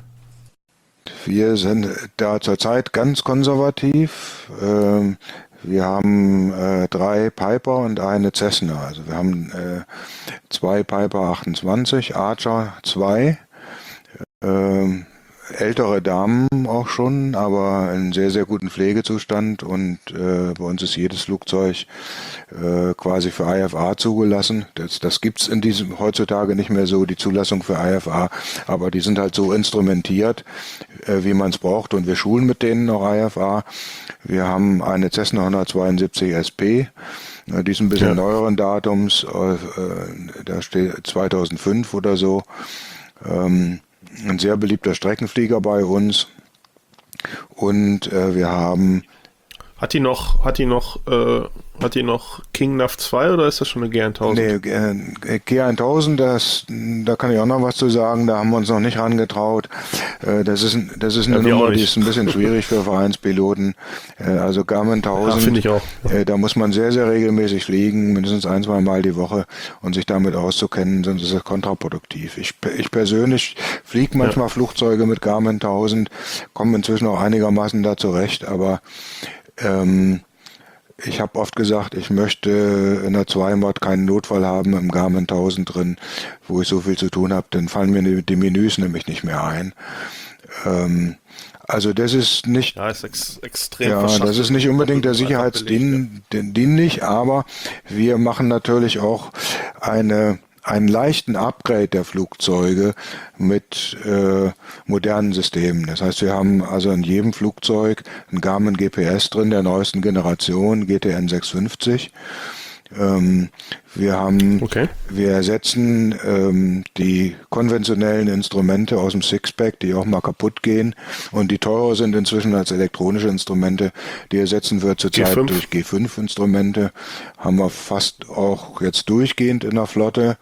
Wir sind da zurzeit ganz konservativ. Ähm, Wir haben äh, drei Piper und eine Cessna. Also wir haben äh, zwei Piper achtundzwanzig, Archer zwei, äh, ältere Damen auch schon, aber in sehr, sehr guten Pflegezustand. Und äh, bei uns ist jedes Flugzeug äh, quasi für I F A zugelassen. Das, das gibt's in diesem heutzutage nicht mehr so, die Zulassung für I F A, aber die sind halt so instrumentiert, äh, wie man es braucht. Und wir schulen mit denen auch I F A. Wir haben eine Cessna hundertzweiundsiebzig S P, die ist ein bisschen ja. neueren Datums, da steht zweitausendfünf oder so. Ein sehr beliebter Streckenflieger bei uns. Und wir haben... Hat die noch, hat die noch, äh, hat die noch King Nav zwei oder ist das schon eine G tausend? Nee, G tausend, das, da kann ich auch noch was zu sagen, da haben wir uns noch nicht rangetraut. Das ist, das ist eine ja, Nummer, die ist ein bisschen schwierig für Vereinspiloten. Also Garmin tausend, ja, finde ich auch. Da muss man sehr, sehr regelmäßig fliegen, mindestens ein, zwei Mal die Woche und sich damit auszukennen, sonst ist es kontraproduktiv. Ich, ich persönlich fliege manchmal ja. Flugzeuge mit Garmin tausend, komme inzwischen auch einigermaßen da zurecht, aber ähm, ich habe oft gesagt, ich möchte in der Zwei-Mod keinen Notfall haben im Garmin tausend drin, wo ich so viel zu tun habe, dann fallen mir die, die Menüs nämlich nicht mehr ein. Ähm, also das ist nicht, ja, ist ex extrem ja, das ist nicht unbedingt der sicherheitsdienlich, aber wir machen natürlich auch eine einen leichten Upgrade der Flugzeuge mit äh, modernen Systemen. Das heißt, wir haben also in jedem Flugzeug ein Garmin G P S drin, der neuesten Generation, G T N sechshundertfünfzig. Ähm, wir haben, okay. wir ersetzen ähm, die konventionellen Instrumente aus dem Sixpack, die auch mal kaputt gehen und die teurer sind inzwischen als elektronische Instrumente. Die ersetzen wir zurzeit durch G fünf Instrumente. Haben wir fast auch jetzt durchgehend in der Flotte.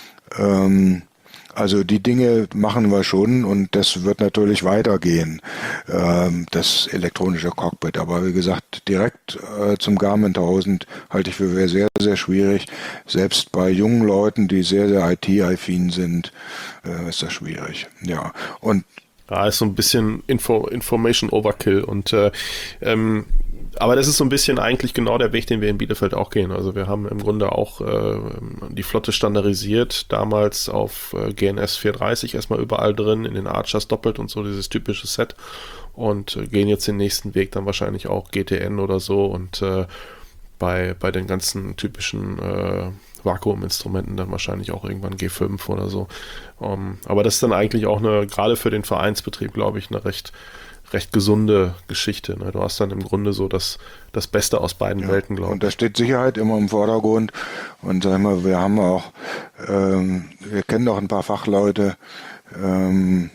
Ähm, Also die Dinge machen wir schon und das wird natürlich weitergehen, ähm, das elektronische Cockpit. Aber wie gesagt, direkt äh, zum Garmin tausend halte ich für sehr, sehr schwierig. Selbst bei jungen Leuten, die sehr, sehr I T-affin sind, äh, ist das schwierig. Ja, und ja, ist so ein bisschen Info, Information Overkill und äh, ähm, aber das ist so ein bisschen eigentlich genau der Weg, den wir in Bielefeld auch gehen. Also wir haben im Grunde auch äh, die Flotte standardisiert, damals auf äh, G N S vierhundertdreißig erstmal überall drin, in den Archers doppelt und so, dieses typische Set und äh, gehen jetzt den nächsten Weg dann wahrscheinlich auch G T N oder so und äh, bei, bei den ganzen typischen äh, Vakuuminstrumenten dann wahrscheinlich auch irgendwann G fünf oder so. Um, aber das ist dann eigentlich auch eine, gerade für den Vereinsbetrieb, glaube ich, eine recht recht gesunde Geschichte. Ne? Du hast dann im Grunde so das, das Beste aus beiden ja, Welten, glaube ich. Und da steht Sicherheit immer im Vordergrund. Und sag mal, wir haben auch, ähm, wir kennen auch ein paar Fachleute, ähm,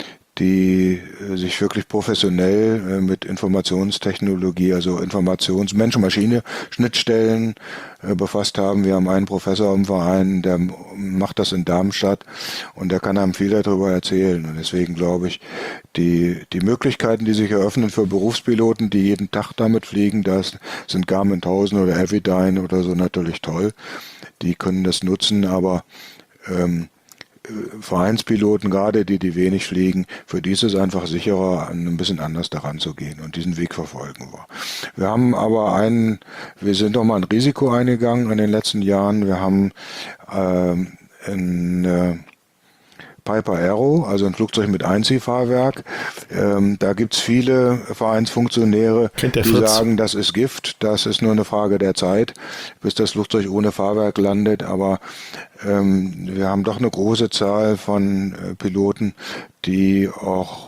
die sich wirklich professionell äh, mit Informationstechnologie, also Informations-, Mensch-Maschine-Schnittstellen äh, befasst haben. Wir haben einen Professor im Verein, der macht das in Darmstadt und der kann einem viel darüber erzählen. Und deswegen glaube ich, die, die Möglichkeiten, die sich eröffnen für Berufspiloten, die jeden Tag damit fliegen, das sind Garmin tausend oder Avidyne oder so natürlich toll. Die können das nutzen, aber ähm, Vereinspiloten, gerade die, die wenig fliegen, für die ist es einfach sicherer, ein bisschen anders daran zu gehen und diesen Weg verfolgen wir. Wir haben aber einen, wir sind doch mal ein Risiko eingegangen in den letzten Jahren. Wir haben ähm, ein äh, Piper Aero, also ein Flugzeug mit Einziehfahrwerk. Ähm, da gibt's viele Vereinsfunktionäre, die Fritz. sagen, das ist Gift, das ist nur eine Frage der Zeit, bis das Flugzeug ohne Fahrwerk landet. Aber ähm, wir haben doch eine große Zahl von äh, Piloten, die auch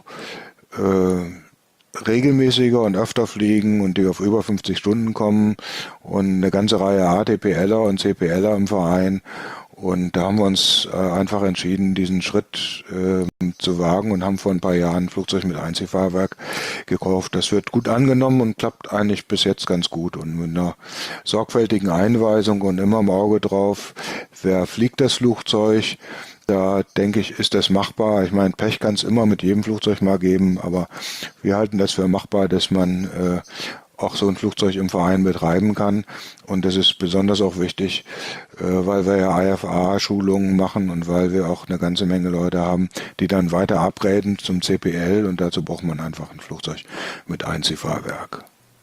äh, regelmäßiger und öfter fliegen und die auf über fünfzig Stunden kommen und eine ganze Reihe ATPLer und CPLer im Verein. Und da haben wir uns äh, einfach entschieden, diesen Schritt äh, zu wagen und haben vor ein paar Jahren ein Flugzeug mit Einziehfahrwerk gekauft. Das wird gut angenommen und klappt eigentlich bis jetzt ganz gut. Und mit einer sorgfältigen Einweisung und immer im Auge drauf, wer fliegt das Flugzeug, da denke ich, ist das machbar. Ich meine, Pech kann es immer mit jedem Flugzeug mal geben, aber wir halten das für machbar, dass man äh, auch so ein Flugzeug im Verein betreiben kann. Und das ist besonders auch wichtig, weil wir ja I F A-Schulungen machen und weil wir auch eine ganze Menge Leute haben, die dann weiter upgraden zum C P L und dazu braucht man einfach ein Flugzeug mit Einziehfahrwerk.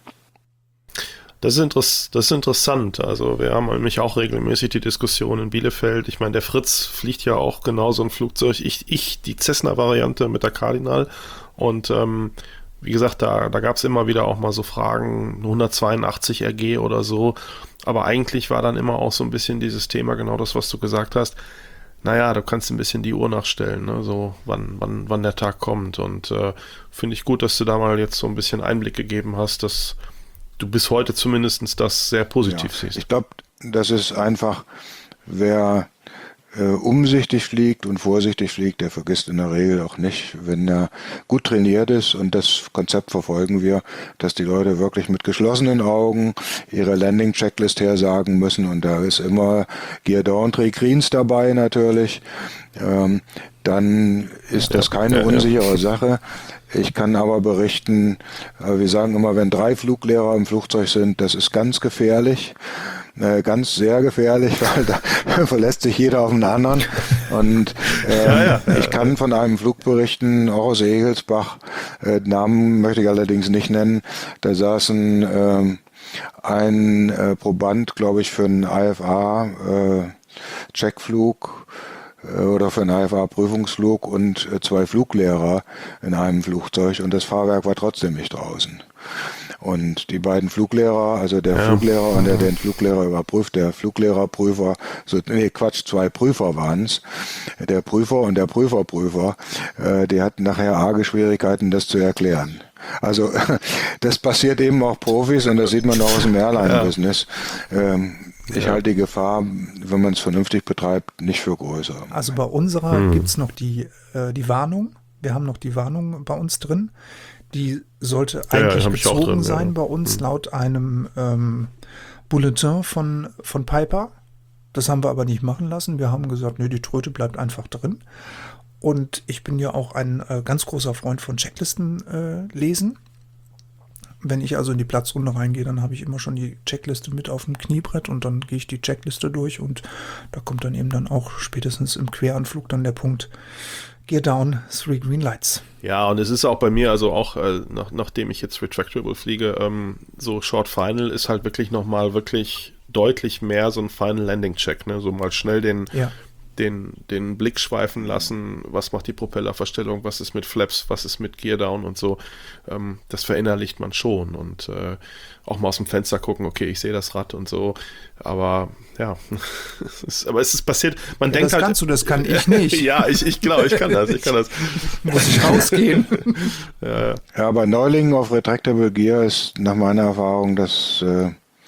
Das ist, interess- das ist interessant. Also wir haben nämlich auch regelmäßig die Diskussion in Bielefeld. Ich meine, der Fritz fliegt ja auch genau so ein Flugzeug. Ich, ich die Cessna-Variante mit der Cardinal und ähm, wie gesagt, da, da gab es immer wieder auch mal so Fragen, hundertzweiundachtzig R G oder so, aber eigentlich war dann immer auch so ein bisschen dieses Thema, genau das, was du gesagt hast, naja, du kannst ein bisschen die Uhr nachstellen, ne? So wann, wann, wann der Tag kommt und äh, finde ich gut, dass du da mal jetzt so ein bisschen Einblick gegeben hast, dass du bis heute zumindest das sehr positiv ja, siehst. Ich glaube, das ist einfach, wer äh, umsichtig fliegt und vorsichtig fliegt, der vergisst in der Regel auch nicht, wenn er gut trainiert ist, und das Konzept verfolgen wir, dass die Leute wirklich mit geschlossenen Augen ihre Landing-Checklist hersagen müssen, und da ist immer Gear Down, Three Greens dabei natürlich, ähm, dann ist ja, das keine ja, unsichere ja. Sache. Ich kann aber berichten, wir sagen immer, wenn drei Fluglehrer im Flugzeug sind, das ist ganz gefährlich, ganz sehr gefährlich, weil da verlässt sich jeder auf den anderen. Und ähm, ja, ja, ja. ich kann von einem Flug berichten, auch aus Egelsbach, äh, Namen möchte ich allerdings nicht nennen, da saßen äh, ein äh, Proband, glaube ich, für einen I F A-Checkflug, äh, oder für einen I F A-Prüfungsflug und äh, zwei Fluglehrer in einem Flugzeug, und das Fahrwerk war trotzdem nicht draußen. Und die beiden Fluglehrer, also der ja. Fluglehrer und der den Fluglehrer überprüft, der Fluglehrerprüfer, so, nee, Quatsch, zwei Prüfer waren es, der Prüfer und der Prüferprüfer, äh, die hatten nachher arge Schwierigkeiten, das zu erklären. Also das passiert eben auch Profis, und das sieht man auch aus dem Airline-Business. Ähm, Ich ja. halte die Gefahr, wenn man es vernünftig betreibt, nicht für größer. Also bei unserer hm. gibt es noch die, äh, die Warnung. Wir haben noch die Warnung bei uns drin. Die sollte eigentlich ja, gezogen drin, sein ja. bei uns, hm. laut einem ähm, Bulletin von, von Piper. Das haben wir aber nicht machen lassen. Wir haben gesagt, nö, die Tröte bleibt einfach drin. Und ich bin ja auch ein äh, ganz großer Freund von Checklisten äh, lesen. Wenn ich also in die Platzrunde reingehe, dann habe ich immer schon die Checkliste mit auf dem Kniebrett, und dann gehe ich die Checkliste durch, und da kommt dann eben dann auch spätestens im Queranflug dann der Punkt Gear Down, Three Green Lights. Ja, und es ist auch bei mir, also auch äh, nach, nachdem ich jetzt Retractable fliege, ähm, so Short Final ist halt wirklich nochmal wirklich deutlich mehr so ein Final Landing Check, ne? So mal schnell den ja. Den, den Blick schweifen lassen, was macht die Propellerverstellung, was ist mit Flaps, was ist mit Gear Down und so, ähm, das verinnerlicht man schon, und äh, auch mal aus dem Fenster gucken, okay, ich sehe das Rad und so, aber ja, es ist, aber es ist passiert, man ja, denkt das halt... Das kannst du, das kann ich nicht. Ja, ich, ich glaube, ich kann das, ich kann das. Muss ich rausgehen. ja, ja. ja, bei Neulingen auf Retractable Gear ist nach meiner Erfahrung das äh,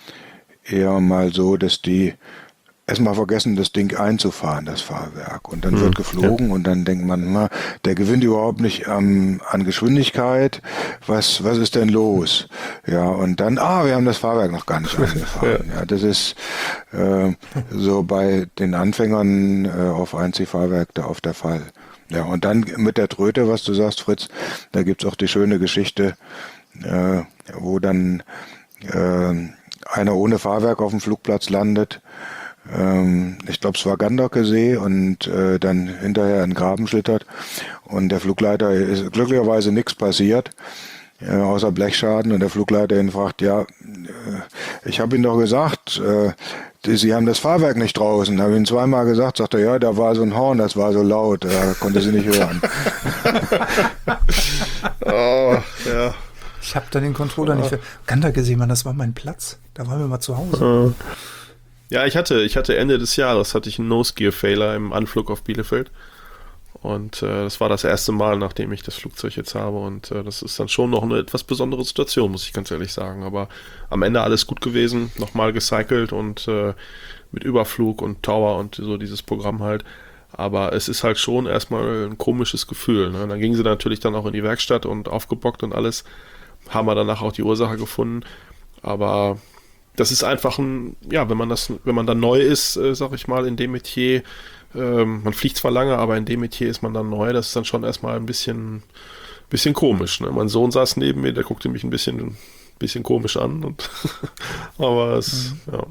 eher mal so, dass die erstmal vergessen, das Ding einzufahren, das Fahrwerk. Und dann hm, wird geflogen ja. und dann denkt man immer, der gewinnt überhaupt nicht ähm, an Geschwindigkeit. Was, was ist denn los? Ja, und dann, ah, wir haben das Fahrwerk noch gar nicht angefahren. ja. ja, das ist äh, so bei den Anfängern äh, auf Einziehfahrwerk da auf der Fall. Ja, und dann mit der Tröte, was du sagst, Fritz, da gibt's auch die schöne Geschichte, äh, wo dann äh, einer ohne Fahrwerk auf dem Flugplatz landet. ähm, ich glaube, es war Gandocke-See und äh, dann hinterher in den Graben schlittert und der Flugleiter ist glücklicherweise nichts passiert. Ja, außer Blechschaden, und der Flugleiter ihn fragt, ja, äh, ich habe Ihnen doch gesagt, äh, die, Sie haben das Fahrwerk nicht draußen. Habe ich Ihnen zweimal gesagt, sagt er, ja, da war so ein Horn, das war so laut, er konnte Sie nicht hören. Oh, ja. Ich habe da den Controller ja. nicht für Gander gesehen, Mann, das war mein Platz. Da waren wir mal zu Hause. Ja, ich hatte, ich hatte Ende des Jahres hatte ich einen Nose-Gear-Failer im Anflug auf Bielefeld. Und äh, das war das erste Mal, nachdem ich das Flugzeug jetzt habe. Und äh, das ist dann schon noch eine etwas besondere Situation, muss ich ganz ehrlich sagen. Aber am Ende alles gut gewesen, nochmal gecycelt und äh, mit Überflug und Tower und so dieses Programm halt. Aber es ist halt schon erstmal ein komisches Gefühl. Ne? Dann gingen sie natürlich dann auch in die Werkstatt und aufgebockt und alles. Haben wir danach auch die Ursache gefunden. Aber das ist einfach ein, ja, wenn man das, wenn man dann neu ist, äh, sag ich mal, in dem Metier, ähm, man fliegt zwar lange, aber in dem Metier ist man dann neu, das ist dann schon erstmal ein bisschen, bisschen komisch. Ne? Mein Sohn saß neben mir, der guckte mich ein bisschen, bisschen komisch an. Und aber es, mhm. ja.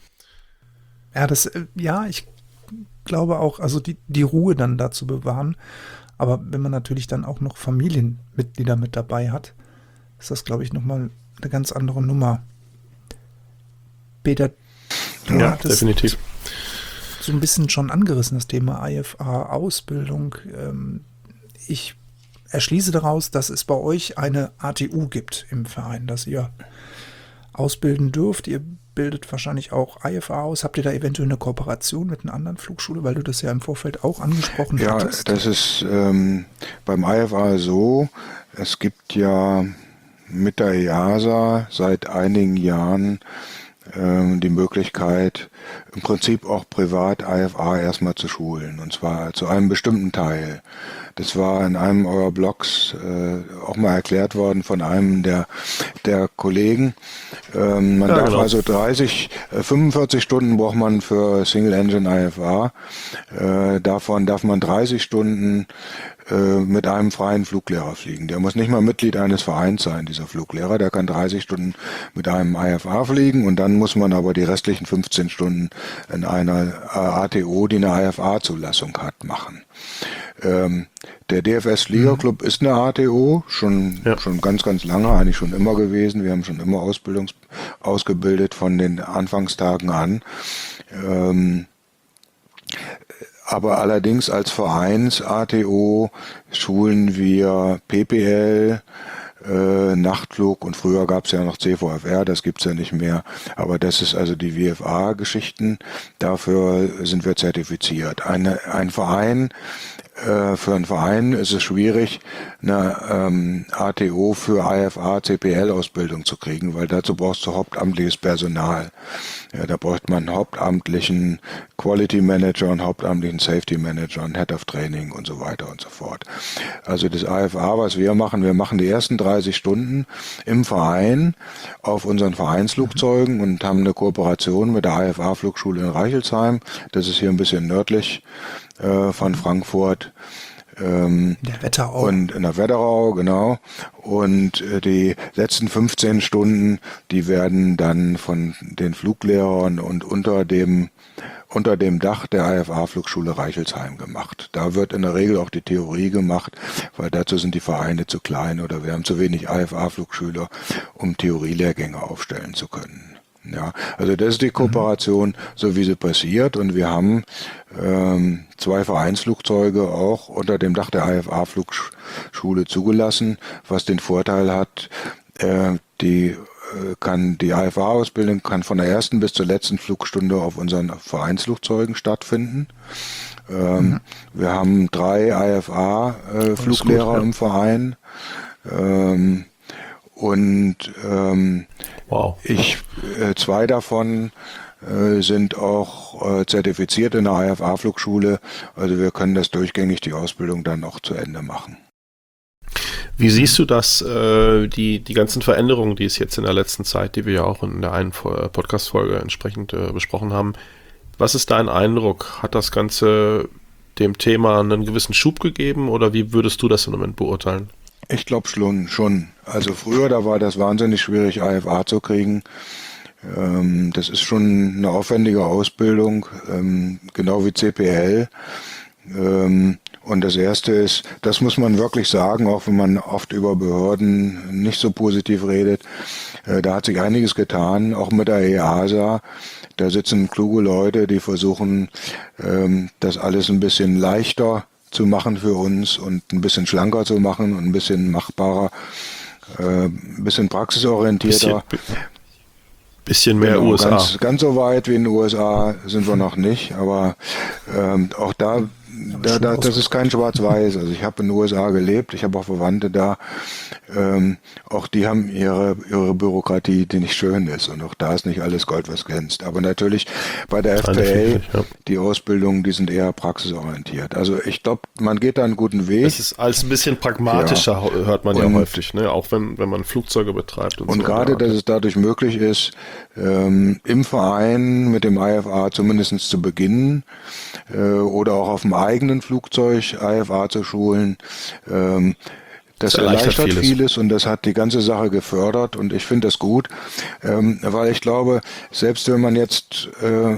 Ja, das, ja, ich glaube auch, also die, die Ruhe dann da zu bewahren. Aber wenn man natürlich dann auch noch Familienmitglieder mit dabei hat, ist das, glaube ich, nochmal eine ganz andere Nummer. Peter, du ja, hattest definitiv so ein bisschen schon angerissen, das Thema I F A-Ausbildung. Ich erschließe daraus, dass es bei euch eine A T U gibt im Verein, dass ihr ausbilden dürft. Ihr bildet wahrscheinlich auch I F A aus. Habt ihr da eventuell eine Kooperation mit einer anderen Flugschule, weil du das ja im Vorfeld auch angesprochen ja, hattest? Ja, das ist ähm, beim I F A so, es gibt ja mit der E A S A seit einigen Jahren ähm, die Möglichkeit, im Prinzip auch privat I F A erstmal zu schulen, und zwar zu einem bestimmten Teil. Das war in einem eurer Blogs äh, auch mal erklärt worden von einem der, der Kollegen. Ähm, man ja, darf genau. also dreißig, äh, fünfundvierzig Stunden braucht man für Single Engine I F A. Äh, davon darf man dreißig Stunden äh, mit einem freien Fluglehrer fliegen. Der muss nicht mal Mitglied eines Vereins sein, dieser Fluglehrer. Der kann dreißig Stunden mit einem I F A fliegen, und dann muss man aber die restlichen fünfzehn Stunden in einer A T O, die eine I F A-Zulassung hat, machen. Ähm, der D F S Liga Club mhm. ist eine A T O, schon, ja. schon ganz, ganz lange, eigentlich schon immer gewesen. Wir haben schon immer Ausbildungs ausgebildet von den Anfangstagen an. Ähm, aber allerdings als Vereins-A T O schulen wir P P L, äh, Nachtflug, und früher gab es ja noch C V F R, das gibt's ja nicht mehr. Aber das ist also die V F A-Geschichten. Dafür sind wir zertifiziert. Eine, ein Verein Für einen Verein ist es schwierig, eine ähm, A T O für I F A C P L-Ausbildung zu kriegen, weil dazu brauchst du hauptamtliches Personal. Ja, da braucht man einen hauptamtlichen Quality Manager, einen hauptamtlichen Safety Manager, einen Head of Training und so weiter und so fort. Also das I F A, was wir machen, wir machen die ersten dreißig Stunden im Verein auf unseren Vereinsflugzeugen und haben eine Kooperation mit der I F A-Flugschule in Reichelsheim. Das ist hier ein bisschen nördlich äh, von Frankfurt. Ähm, der Wetterau. Und in der Wetterau, genau. Und äh, die letzten fünfzehn Stunden, die werden dann von den Fluglehrern und unter dem unter dem Dach der I F A-Flugschule Reichelsheim gemacht. Da wird in der Regel auch die Theorie gemacht, weil dazu sind die Vereine zu klein oder wir haben zu wenig I F A-Flugschüler, um Theorielehrgänge aufstellen zu können. Ja, also das ist die Kooperation, mhm. so wie sie passiert, und wir haben ähm, zwei Vereinsflugzeuge auch unter dem Dach der I F A-Flugschule zugelassen, was den Vorteil hat, äh, die äh, kann die I F A-Ausbildung kann von der ersten bis zur letzten Flugstunde auf unseren Vereinsflugzeugen stattfinden. Ähm, mhm. Wir haben drei I F A-Fluglehrer äh, ja. im Verein. Ähm, Und ähm, wow. ich, äh, zwei davon äh, sind auch äh, zertifiziert in der I F A-Flugschule. Also wir können das durchgängig, die Ausbildung dann auch zu Ende machen. Wie siehst du das, äh, die, die ganzen Veränderungen, die es jetzt in der letzten Zeit, die wir ja auch in der einen Podcast-Folge entsprechend äh, besprochen haben, was ist dein Eindruck? Hat das Ganze dem Thema einen gewissen Schub gegeben, oder wie würdest du das im Moment beurteilen? Ich glaube schon, schon. Also früher, da war das wahnsinnig schwierig, I F A zu kriegen. Ähm, das ist schon eine aufwendige Ausbildung, ähm, genau wie C P L. Ähm, und das Erste ist, das muss man wirklich sagen, auch wenn man oft über Behörden nicht so positiv redet, äh, da hat sich einiges getan, auch mit der E A S A. Da sitzen kluge Leute, die versuchen, ähm, das alles ein bisschen leichter zu machen für uns und ein bisschen schlanker zu machen und ein bisschen machbarer, äh, ein bisschen praxisorientierter. Bisschen, bisschen mehr genau, U S A. Ganz, ganz so weit wie in den U S A sind wir noch nicht, aber ähm, auch da, da, da das ist kein Schwarz-Weiß. Also ich habe in den U S A gelebt, ich habe auch Verwandte da. Ähm, auch die haben ihre, ihre Bürokratie, die nicht schön ist. Und auch da ist nicht alles Gold, was glänzt. Aber natürlich bei der F P A, ja. Die Ausbildungen, die sind eher praxisorientiert. Also ich glaube, man geht da einen guten Weg. Es ist alles ein bisschen pragmatischer, ja. hört man und, ja häufig, ne? Auch wenn, wenn man Flugzeuge betreibt. Und, und so gerade, dass es dadurch möglich ist, ähm, im Verein mit dem I F A zumindest zu beginnen äh, oder auch auf dem eigenen Flugzeug I F A zu schulen. Ähm, Das, das erleichtert, erleichtert vieles. vieles und das hat die ganze Sache gefördert und ich finde das gut, ähm, weil ich glaube, selbst wenn man jetzt äh,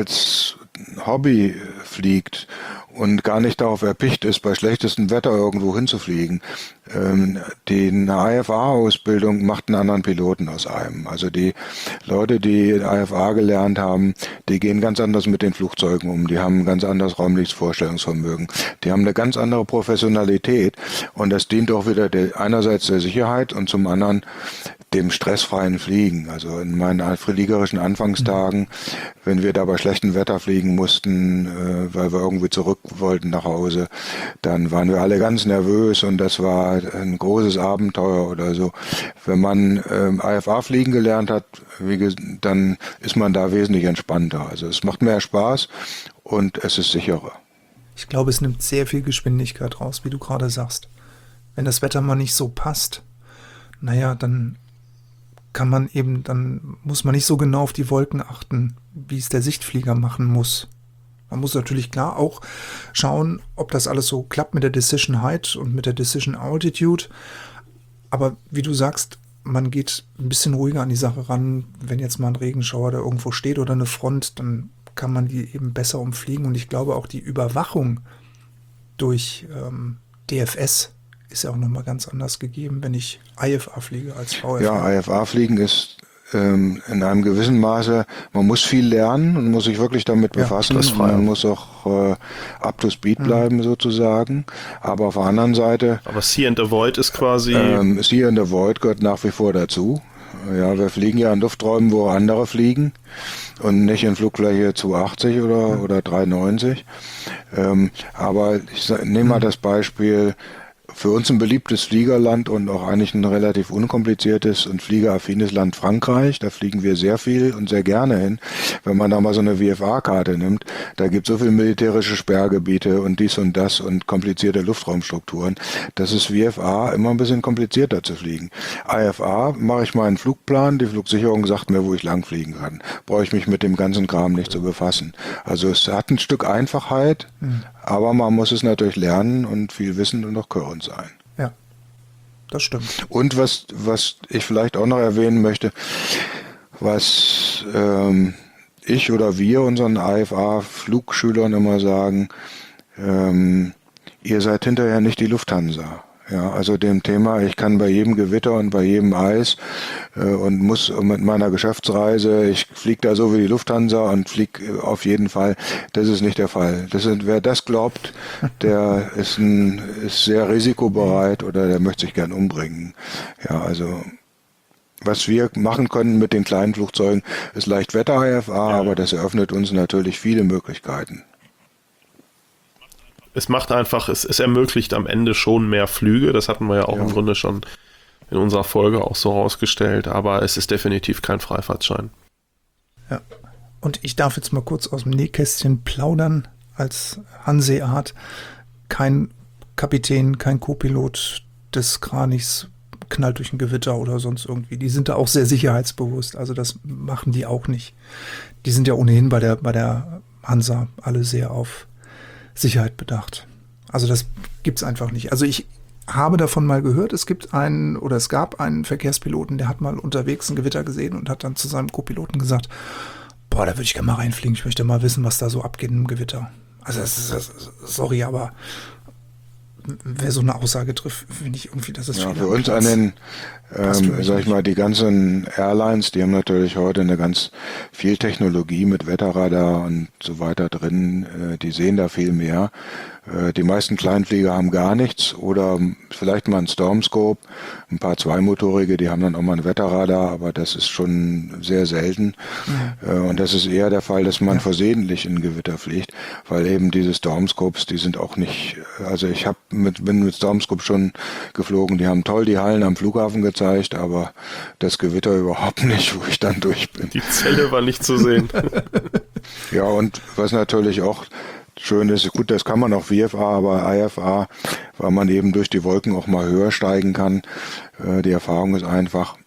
als Hobby fliegt und gar nicht darauf erpicht ist, bei schlechtestem Wetter irgendwo hinzufliegen, ähm, die eine I F A-Ausbildung macht einen anderen Piloten aus einem. Also die Leute, die I F A gelernt haben, die gehen ganz anders mit den Flugzeugen um, die haben ein ganz anderes räumliches Vorstellungsvermögen, die haben eine ganz andere Professionalität und das dient auch wieder der, einerseits der Sicherheit und zum anderen dem stressfreien Fliegen. Also in meinen fliegerischen Anfangstagen, wenn wir da bei schlechtem Wetter fliegen mussten, äh, weil wir irgendwie zurück wollten nach Hause, dann waren wir alle ganz nervös und das war ein großes Abenteuer oder so. Wenn man ähm, I F A-Fliegen gelernt hat, wie, dann ist man da wesentlich entspannter. Also es macht mehr Spaß und es ist sicherer. Ich glaube, es nimmt sehr viel Geschwindigkeit raus, wie du gerade sagst. Wenn das Wetter mal nicht so passt, naja, dann kann man eben, dann muss man nicht so genau auf die Wolken achten, wie es der Sichtflieger machen muss. Man muss natürlich klar auch schauen, ob das alles so klappt mit der Decision Height und mit der Decision Altitude. Aber wie du sagst, man geht ein bisschen ruhiger an die Sache ran. Wenn jetzt mal ein Regenschauer da irgendwo steht oder eine Front, dann kann man die eben besser umfliegen. Und ich glaube auch die Überwachung durch ähm, D F S ist ja auch nochmal ganz anders gegeben, wenn ich I F A fliege als V F A. Ja, I F A-Fliegen ist ähm, in einem gewissen Maße, man muss viel lernen und muss sich wirklich damit befassen. Ja, man muss auch äh, up to speed bleiben, mhm. sozusagen. Aber auf der anderen Seite... Aber See and Avoid ist quasi... Ähm, See and Avoid gehört nach wie vor dazu. Ja, wir fliegen ja in Lufträumen, wo andere fliegen und nicht in Flugfläche zwei achtzig oder, mhm. oder drei neunzig. Ähm, aber ich nehme mal das Beispiel... Für uns ein beliebtes Fliegerland und auch eigentlich ein relativ unkompliziertes und fliegeraffines Land Frankreich. Da fliegen wir sehr viel und sehr gerne hin. Wenn man da mal so eine V F A-Karte nimmt, da gibt es so viele militärische Sperrgebiete und dies und das und komplizierte Luftraumstrukturen. Das ist V F A immer ein bisschen komplizierter zu fliegen. I F A mache ich mal einen Flugplan, die Flugsicherung sagt mir, wo ich lang fliegen kann. Brauche ich mich mit dem ganzen Kram nicht zu befassen. Also es hat ein Stück Einfachheit, mhm. aber man muss es natürlich lernen und viel wissen und auch können sein. Ja, das stimmt. Und was, was ich vielleicht auch noch erwähnen möchte, was ähm, ich oder wir unseren I F A-Flugschülern immer sagen, ähm, ihr seid hinterher nicht die Lufthansa. Ja, also dem Thema, ich kann bei jedem Gewitter und bei jedem Eis äh, und muss mit meiner Geschäftsreise, ich fliege da so wie die Lufthansa und fliege auf jeden Fall, das ist nicht der Fall. Das sind, wer das glaubt, der ist, ein, ist sehr risikobereit oder der möchte sich gern umbringen. Ja, also was wir machen können mit den kleinen Flugzeugen, ist Leichtwetter-I F A, ja. aber das eröffnet uns natürlich viele Möglichkeiten. Es macht einfach, es, es ermöglicht am Ende schon mehr Flüge. Das hatten wir ja auch ja. im Grunde schon in unserer Folge auch so rausgestellt. Aber es ist definitiv kein Freifahrtschein. Ja. Und ich darf jetzt mal kurz aus dem Nähkästchen plaudern als Hanseat. Kein Kapitän, kein Co-Pilot des Kranichs knallt durch ein Gewitter oder sonst irgendwie. Die sind da auch sehr sicherheitsbewusst. Also das machen die auch nicht. Die sind ja ohnehin bei der, bei der Hansa alle sehr auf Sicherheit bedacht. Also das gibt's einfach nicht. Also ich habe davon mal gehört, es gibt einen oder es gab einen Verkehrspiloten, der hat mal unterwegs ein Gewitter gesehen und hat dann zu seinem Co-Piloten gesagt, boah, da würde ich gerne mal reinfliegen, ich möchte mal wissen, was da so abgeht im Gewitter. Also das ist, das, sorry, aber wer so eine Aussage trifft, finde ich irgendwie, das ist ja, schon für uns an den, ähm, sag ich mal, die ganzen Airlines, die haben natürlich heute eine ganz viel Technologie mit Wetterradar und so weiter drin, äh, die sehen da viel mehr. Äh, die meisten Kleinflieger haben gar nichts oder vielleicht mal ein Stormscope, ein paar Zweimotorige, die haben dann auch mal ein Wetterradar, aber das ist schon sehr selten. Mhm. Äh, und das ist eher der Fall, dass man ja. versehentlich in ein Gewitter fliegt, weil eben diese Stormscopes, die sind auch nicht, also ich habe mit, bin mit Stormscope schon geflogen, die haben toll die Hallen am Flughafen gezeigt, aber das Gewitter überhaupt nicht, wo ich dann durch bin. Die Zelle war nicht zu sehen. Ja, und was natürlich auch schön ist, gut, das kann man auch V F A, aber I F A, weil man eben durch die Wolken auch mal höher steigen kann. Die Erfahrung ist einfach,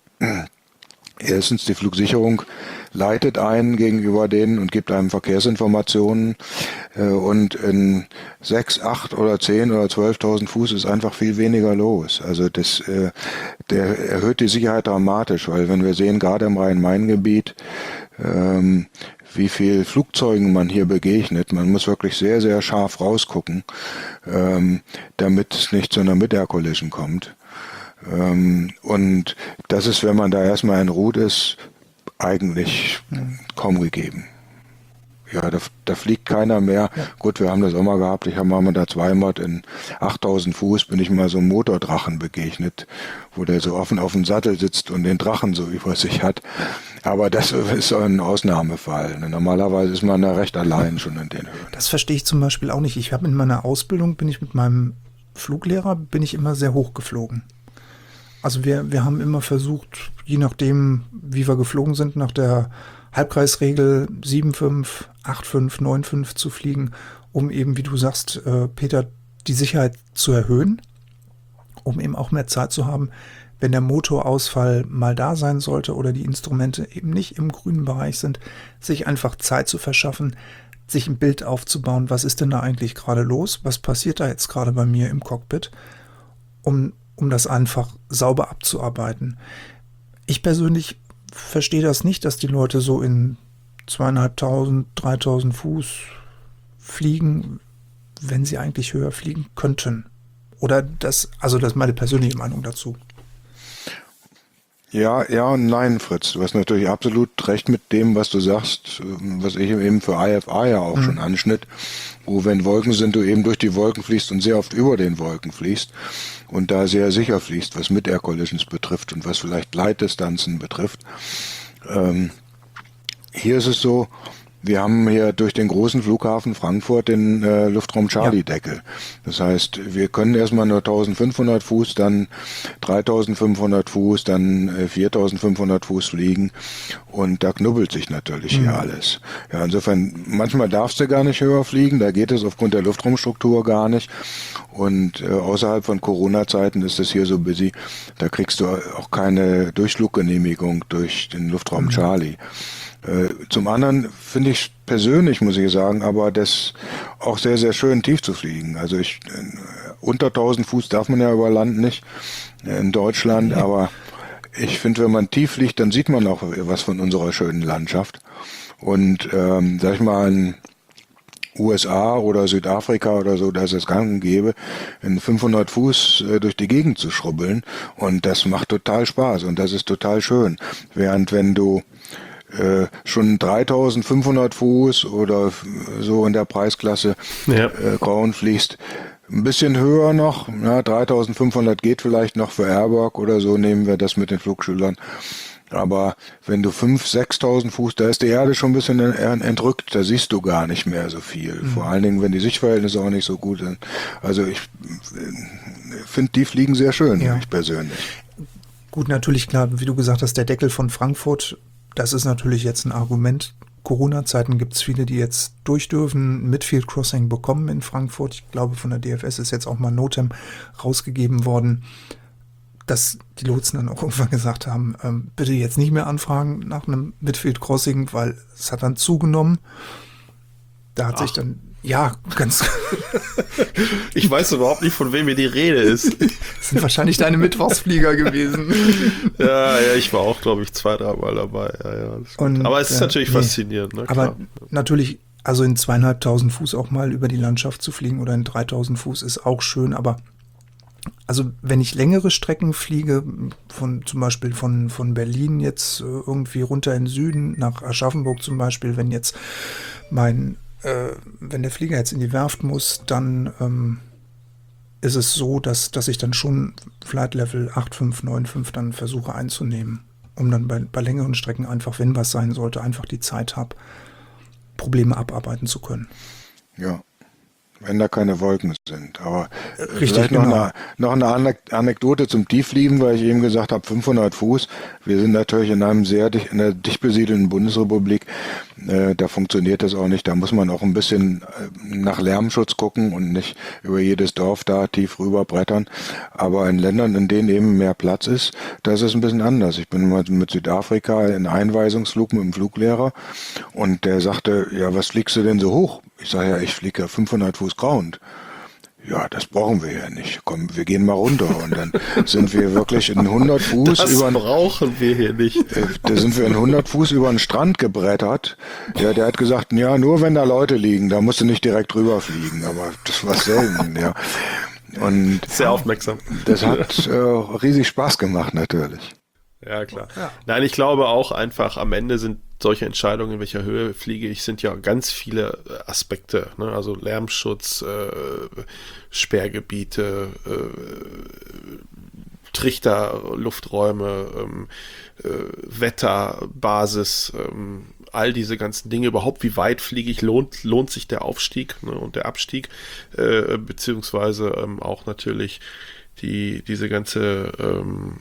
erstens die Flugsicherung leitet ein gegenüber denen und gibt einem Verkehrsinformationen und in sechs, acht oder zehn oder zwölftausend Fuß ist einfach viel weniger los. Also das, der erhöht die Sicherheit dramatisch, weil wenn wir sehen, gerade im Rhein-Main-Gebiet, ähm, wie viel Flugzeugen man hier begegnet. Man muss wirklich sehr, sehr scharf rausgucken, ähm, damit es nicht zu einer Mid-Air-Collision kommt. Ähm, und das ist, wenn man da erstmal en route ist, eigentlich kaum gegeben. Ja, da, da fliegt keiner mehr. Ja. Gut, wir haben das auch mal gehabt. Ich habe mal da zweimal in achttausend Fuß bin ich mal so einem Motordrachen begegnet, wo der so offen auf dem Sattel sitzt und den Drachen so über sich hat. Aber das ist ein Ausnahmefall. Normalerweise ist man da recht allein schon in den Höhen. Das verstehe ich zum Beispiel auch nicht. Ich habe in meiner Ausbildung, bin ich mit meinem Fluglehrer, bin ich immer sehr hoch geflogen. Also wir, wir haben immer versucht, je nachdem, wie wir geflogen sind, nach der Halbkreisregel sieben fünf, acht fünf, neun fünf zu fliegen, um eben, wie du sagst, äh, Peter, die Sicherheit zu erhöhen, um eben auch mehr Zeit zu haben, wenn der Motorausfall mal da sein sollte oder die Instrumente eben nicht im grünen Bereich sind, sich einfach Zeit zu verschaffen, sich ein Bild aufzubauen, was ist denn da eigentlich gerade los, was passiert da jetzt gerade bei mir im Cockpit, um, um das einfach sauber abzuarbeiten. Ich persönlich verstehe das nicht, dass die Leute so in zweieinhalbtausend, dreitausend Fuß fliegen, wenn sie eigentlich höher fliegen könnten. Oder das, also das ist meine persönliche Meinung dazu. Ja, ja und nein, Fritz. Du hast natürlich absolut recht mit dem, was du sagst, was ich eben für I F A ja auch mhm. schon anschnitt, wo wenn Wolken sind, du eben durch die Wolken fließt und sehr oft über den Wolken fließt und da sehr sicher fließt, was Mid-Air-Collisions betrifft und was vielleicht Leitdistanzen betrifft. Ähm, hier ist es so, wir haben hier durch den großen Flughafen Frankfurt den äh, Luftraum-Charlie-Deckel. Ja. Das heißt, wir können erstmal nur eintausendfünfhundert Fuß, dann dreitausendfünfhundert Fuß, dann äh, viertausendfünfhundert Fuß fliegen und da knubbelt sich natürlich mhm. hier alles. Ja, insofern, manchmal darfst du gar nicht höher fliegen, da geht es aufgrund der Luftraumstruktur gar nicht. Und äh, außerhalb von Corona-Zeiten ist es hier so busy, da kriegst du auch keine Durchfluggenehmigung durch den Luftraum mhm. Charlie. Zum anderen finde ich persönlich, muss ich sagen, aber das auch sehr, sehr schön tief zu fliegen. Also ich, unter tausend Fuß darf man ja über Land nicht in Deutschland, ja. aber ich finde, wenn man tief fliegt, dann sieht man auch was von unserer schönen Landschaft. Und ähm, sag ich mal, in U S A oder Südafrika oder so, da ist es gang und gäbe, in fünfhundert Fuß äh, durch die Gegend zu schrubbeln. Und das macht total Spaß und das ist total schön. Während wenn du Äh, schon dreitausendfünfhundert Fuß oder so in der Preisklasse ja. äh, Grauen fliegst. Ein bisschen höher noch, ja, dreitausendfünfhundert geht vielleicht noch für Airburg oder so, nehmen wir das mit den Flugschülern. Aber wenn du fünftausend, sechstausend Fuß, da ist die Erde schon ein bisschen entrückt, da siehst du gar nicht mehr so viel. Mhm. Vor allen Dingen, wenn die Sichtverhältnisse auch nicht so gut sind. Also ich finde, die fliegen sehr schön, ja. ich persönlich. Gut, natürlich klar, wie du gesagt hast, der Deckel von Frankfurt, das ist natürlich jetzt ein Argument. Corona-Zeiten gibt es viele, die jetzt durch dürfen, Midfield Crossing bekommen in Frankfurt. Ich glaube, von der D F S ist jetzt auch mal Notem rausgegeben worden, dass die Lotsen dann auch irgendwann gesagt haben, ähm, bitte jetzt nicht mehr anfragen nach einem Midfield Crossing, weil es hat dann zugenommen. Da hat Ach. sich dann Ja, ganz. Ich weiß überhaupt nicht, von wem hier die Rede ist. Das sind wahrscheinlich deine Mittwochsflieger gewesen. Ja, ja, ich war auch, glaube ich, zwei, dreimal dabei. Ja, ja, Und, aber es ist äh, natürlich nee. faszinierend. Ne? Aber Klar. natürlich, also in zweieinhalbtausend Fuß auch mal über die Landschaft zu fliegen oder in dreitausend Fuß ist auch schön, aber also wenn ich längere Strecken fliege, von zum Beispiel von, von Berlin jetzt äh, irgendwie runter in den Süden, nach Aschaffenburg zum Beispiel, wenn jetzt mein, äh, wenn der Flieger jetzt in die Werft muss, dann ähm, ist es so, dass, dass ich dann schon Flight Level acht fünf, neun fünf dann versuche einzunehmen, um dann bei, bei längeren Strecken einfach, wenn was sein sollte, einfach die Zeit habe, Probleme abarbeiten zu können. Ja. Wenn da keine Wolken sind. Aber Richtig, vielleicht noch, genau. eine, noch eine Anek- Anekdote zum Tieffliegen, weil ich eben gesagt habe, fünfhundert Fuß. Wir sind natürlich in einem sehr dicht, in einer dicht besiedelten Bundesrepublik. Äh, da funktioniert das auch nicht. Da muss man auch ein bisschen äh, nach Lärmschutz gucken und nicht über jedes Dorf da tief rüber brettern. Aber in Ländern, in denen eben mehr Platz ist, da ist es ein bisschen anders. Ich bin mal mit Südafrika in Einweisungsflug mit dem Fluglehrer und der sagte, ja, was fliegst du denn so hoch? Ich sage ja, ich fliege fünfhundert Fuß Ground. Ja, das brauchen wir ja nicht. Komm, wir gehen mal runter. Und dann sind wir wirklich in hundert Fuß Das über brauchen wir hier nicht. äh, da sind wir in hundert Fuß über den Strand gebrettert. Ja, der hat gesagt, ja, nur wenn da Leute liegen, da musst du nicht direkt rüber fliegen. Aber das war selten, ja. Und Sehr aufmerksam. das hat äh, riesig Spaß gemacht, natürlich. Ja, klar. Ja. Nein, ich glaube auch einfach, am Ende sind solche Entscheidungen, in welcher Höhe fliege ich, sind ja ganz viele Aspekte. Ne? Also Lärmschutz, äh, Sperrgebiete, äh, Trichter, Lufträume, ähm, äh, Wetter, Basis, ähm, all diese ganzen Dinge. Überhaupt, wie weit fliege ich, lohnt, lohnt sich der Aufstieg, ne, und der Abstieg, äh, beziehungsweise ähm, auch natürlich die, diese ganze ähm,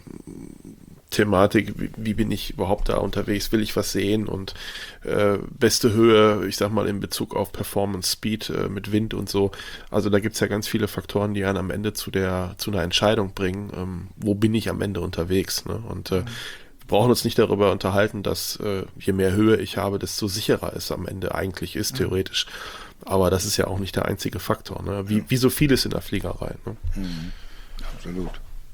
Thematik, wie, wie bin ich überhaupt da unterwegs, will ich was sehen und äh, beste Höhe, ich sag mal in Bezug auf Performance, Speed äh, mit Wind und so, also da gibt es ja ganz viele Faktoren, die einen am Ende zu der zu einer Entscheidung bringen, ähm, wo bin ich am Ende unterwegs, ne? Und äh, wir brauchen uns nicht darüber unterhalten, dass äh, je mehr Höhe ich habe, desto sicherer es am Ende eigentlich ist, theoretisch, aber das ist ja auch nicht der einzige Faktor, ne? Wie, wie so vieles in der Fliegerei, ne? Mhm. Absolut.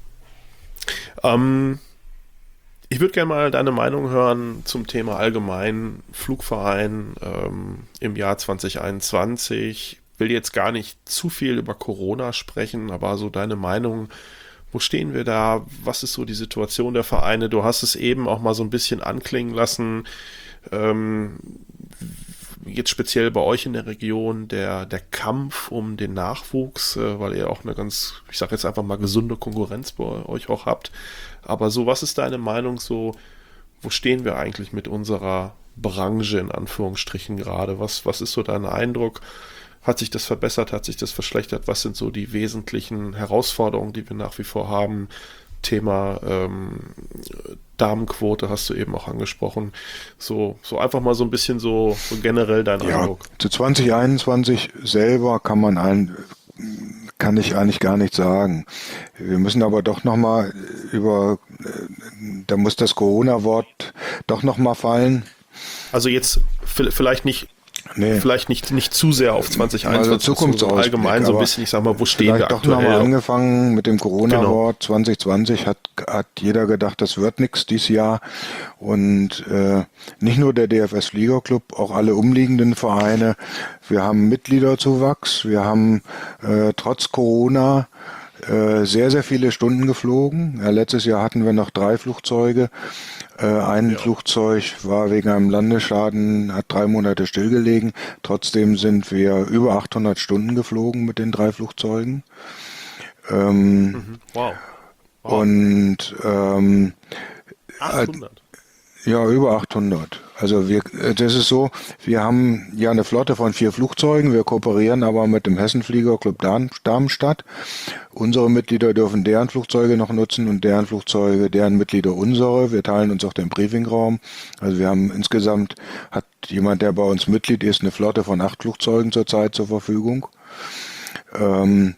Ähm, Ich würde gerne mal deine Meinung hören zum Thema allgemein Flugverein ähm, im Jahr zwanzig einundzwanzig. Ich will jetzt gar nicht zu viel über Corona sprechen, aber so deine Meinung, wo stehen wir da? Was ist so die Situation der Vereine? Du hast es eben auch mal so ein bisschen anklingen lassen. Ähm, jetzt speziell bei euch in der Region der, der Kampf um den Nachwuchs, äh, weil ihr auch eine ganz, ich sage jetzt einfach mal, gesunde Konkurrenz bei euch auch habt. Aber so, was ist deine Meinung so, wo stehen wir eigentlich mit unserer Branche in Anführungsstrichen gerade? Was, was ist so dein Eindruck? Hat sich das verbessert? Hat sich das verschlechtert? Was sind so die wesentlichen Herausforderungen, die wir nach wie vor haben? Thema ähm, Damenquote hast du eben auch angesprochen. So, so einfach mal so ein bisschen so, so generell dein Ja, Eindruck. zu zwanzig einundzwanzig selber kann man ein, kann ich eigentlich gar nichts sagen. Wir müssen aber doch nochmal über, da muss das Corona-Wort doch nochmal fallen. Also jetzt v- vielleicht nicht Nee. Vielleicht nicht, nicht zu sehr auf zwanzig einundzwanzig, Also Zukunftsausblick, allgemein so ein aber bisschen, ich sag mal, wo stehen wir Vielleicht doch nochmal aktuell? angefangen mit dem Corona-Wort. zwanzig zwanzig hat, hat jeder gedacht, das wird nichts dieses Jahr. Und äh, nicht nur der D F S Fliegerclub, auch alle umliegenden Vereine. Wir haben Mitgliederzuwachs, wir haben äh, trotz Corona äh, sehr, sehr viele Stunden geflogen. Ja, letztes Jahr hatten wir noch drei Flugzeuge. Äh, ein ja. Flugzeug war wegen einem Landesschaden, hat drei Monate stillgelegen. Trotzdem sind wir über achthundert Stunden geflogen mit den drei Flugzeugen. Ähm, mhm. Wow. wow. Und ähm, achthundert? Ja, über achthundert. Also wir, das ist so, wir haben ja eine Flotte von vier Flugzeugen, wir kooperieren aber mit dem Hessenfliegerclub Darmstadt. Unsere Mitglieder dürfen deren Flugzeuge noch nutzen und deren Flugzeuge, deren Mitglieder unsere. Wir teilen uns auch den Briefingraum. Also wir haben insgesamt, hat jemand, der bei uns Mitglied ist, eine Flotte von acht Flugzeugen zurzeit zur Verfügung. Ähm,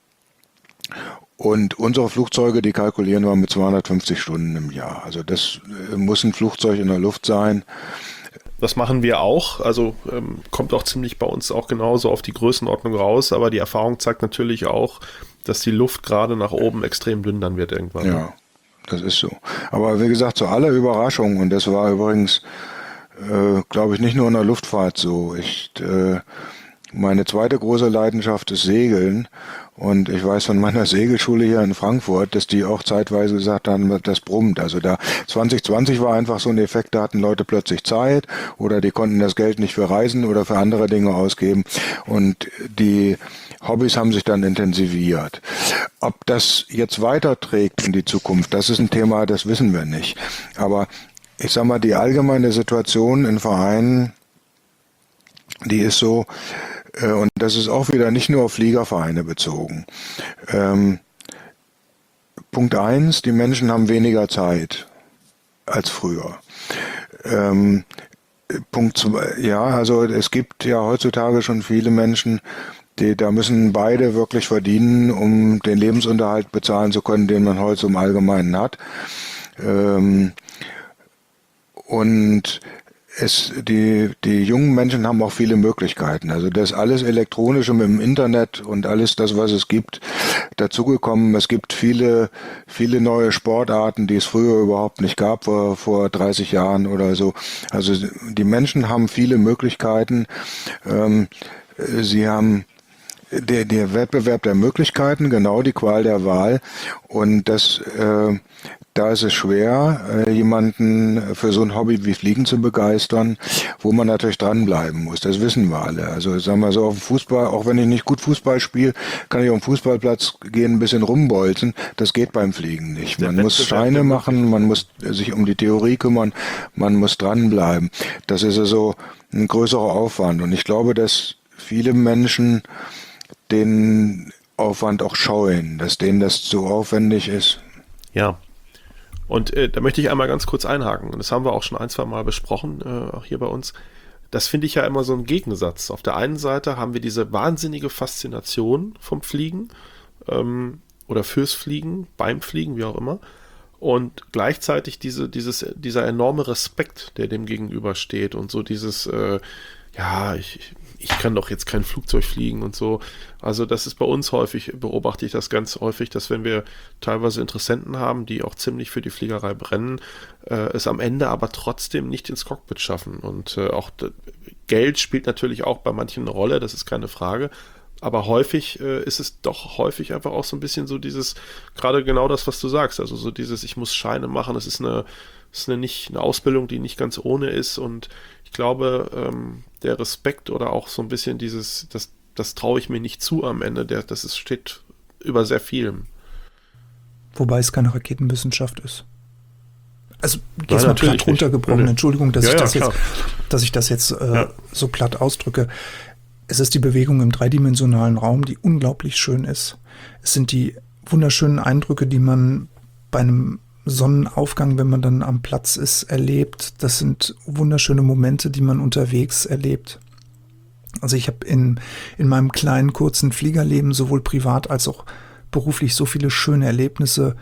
Und unsere Flugzeuge, die kalkulieren wir mit zweihundertfünfzig Stunden im Jahr. Also das muss ein Flugzeug in der Luft sein. das machen wir auch. Also ähm, kommt auch ziemlich bei uns auch genauso auf die Größenordnung raus. Aber die Erfahrung zeigt natürlich auch, dass die Luft gerade nach oben extrem dünn dann wird irgendwann. Ja, das ist so. Aber wie gesagt, zu aller Überraschung, und das war übrigens, äh, glaube ich, nicht nur in der Luftfahrt so. Ich, äh, meine zweite große Leidenschaft ist Segeln. Und ich weiß von meiner Segelschule hier in Frankfurt, dass die auch zeitweise gesagt haben, das brummt. Also da zwanzig zwanzig war einfach so ein Effekt, da hatten Leute plötzlich Zeit oder die konnten das Geld nicht für Reisen oder für andere Dinge ausgeben. Und die Hobbys haben sich dann intensiviert. Ob das jetzt weiterträgt in die Zukunft, das ist ein Thema, das wissen wir nicht. Aber ich sag mal, die allgemeine Situation in Vereinen, die ist so, und das ist auch wieder nicht nur auf Fliegervereine bezogen. Ähm, Punkt eins, die Menschen haben weniger Zeit als früher. Ähm, Punkt zwei, ja, also es gibt ja heutzutage schon viele Menschen, die, da müssen beide wirklich verdienen, um den Lebensunterhalt bezahlen zu können, den man heute im Allgemeinen hat. Ähm, und Es, die, die jungen Menschen haben auch viele Möglichkeiten. Also das alles Elektronische mit dem Internet und alles das, was es gibt, dazugekommen. Es gibt viele, viele neue Sportarten, die es früher überhaupt nicht gab, vor, vor dreißig Jahren oder so. Also die Menschen haben viele Möglichkeiten. Ähm, sie haben der, der Wettbewerb der Möglichkeiten, genau die Qual der Wahl. Und das, äh, da ist es schwer, jemanden für so ein Hobby wie Fliegen zu begeistern, wo man natürlich dranbleiben muss. Das wissen wir alle. Also sagen wir so, auf dem Fußball, auch wenn ich nicht gut Fußball spiele, kann ich auf den Fußballplatz gehen, ein bisschen rumbolzen. Das geht beim Fliegen nicht. Man muss Scheine machen, man muss sich um die Theorie kümmern, man muss dranbleiben. Das ist also ein größerer Aufwand. Und ich glaube, dass viele Menschen den Aufwand auch scheuen, dass denen das zu aufwendig ist. Ja. Und äh, da möchte ich einmal ganz kurz einhaken. Das haben wir auch schon ein, zwei Mal besprochen, äh, auch hier bei uns. Das finde ich ja immer so ein Gegensatz. Auf der einen Seite haben wir diese wahnsinnige Faszination vom Fliegen ähm, oder fürs Fliegen, beim Fliegen, wie auch immer. Und gleichzeitig diese, dieses, dieser enorme Respekt, der dem gegenübersteht und so dieses, äh, ja, ich, ich kann doch jetzt kein Flugzeug fliegen und so. Also das ist bei uns häufig, beobachte ich das ganz häufig, dass wenn wir teilweise Interessenten haben, die auch ziemlich für die Fliegerei brennen, äh, es am Ende aber trotzdem nicht ins Cockpit schaffen. Und äh, auch d- Geld spielt natürlich auch bei manchen eine Rolle, das ist keine Frage. Aber häufig äh, ist es doch häufig einfach auch so ein bisschen so dieses, gerade genau das, was du sagst, also so dieses, ich muss Scheine machen, es ist eine, es ist eine, nicht, eine Ausbildung, die nicht ganz ohne ist, und ich glaube, ähm, der Respekt oder auch so ein bisschen dieses, das, das traue ich mir nicht zu am Ende, der, das ist, steht über sehr vielem. Wobei es keine Raketenwissenschaft ist. Also Ja, jetzt mal natürlich platt runtergebrochen, nicht. Entschuldigung, dass Ja, ich ja, das klar. jetzt, dass ich das jetzt äh, Ja. so platt ausdrücke. Es ist die Bewegung im dreidimensionalen Raum, die unglaublich schön ist. Es sind die wunderschönen Eindrücke, die man bei einem Sonnenaufgang, wenn man dann am Platz ist, erlebt. Das sind wunderschöne Momente, die man unterwegs erlebt. Also ich habe in, in meinem kleinen, kurzen Fliegerleben sowohl privat als auch beruflich so viele schöne Erlebnisse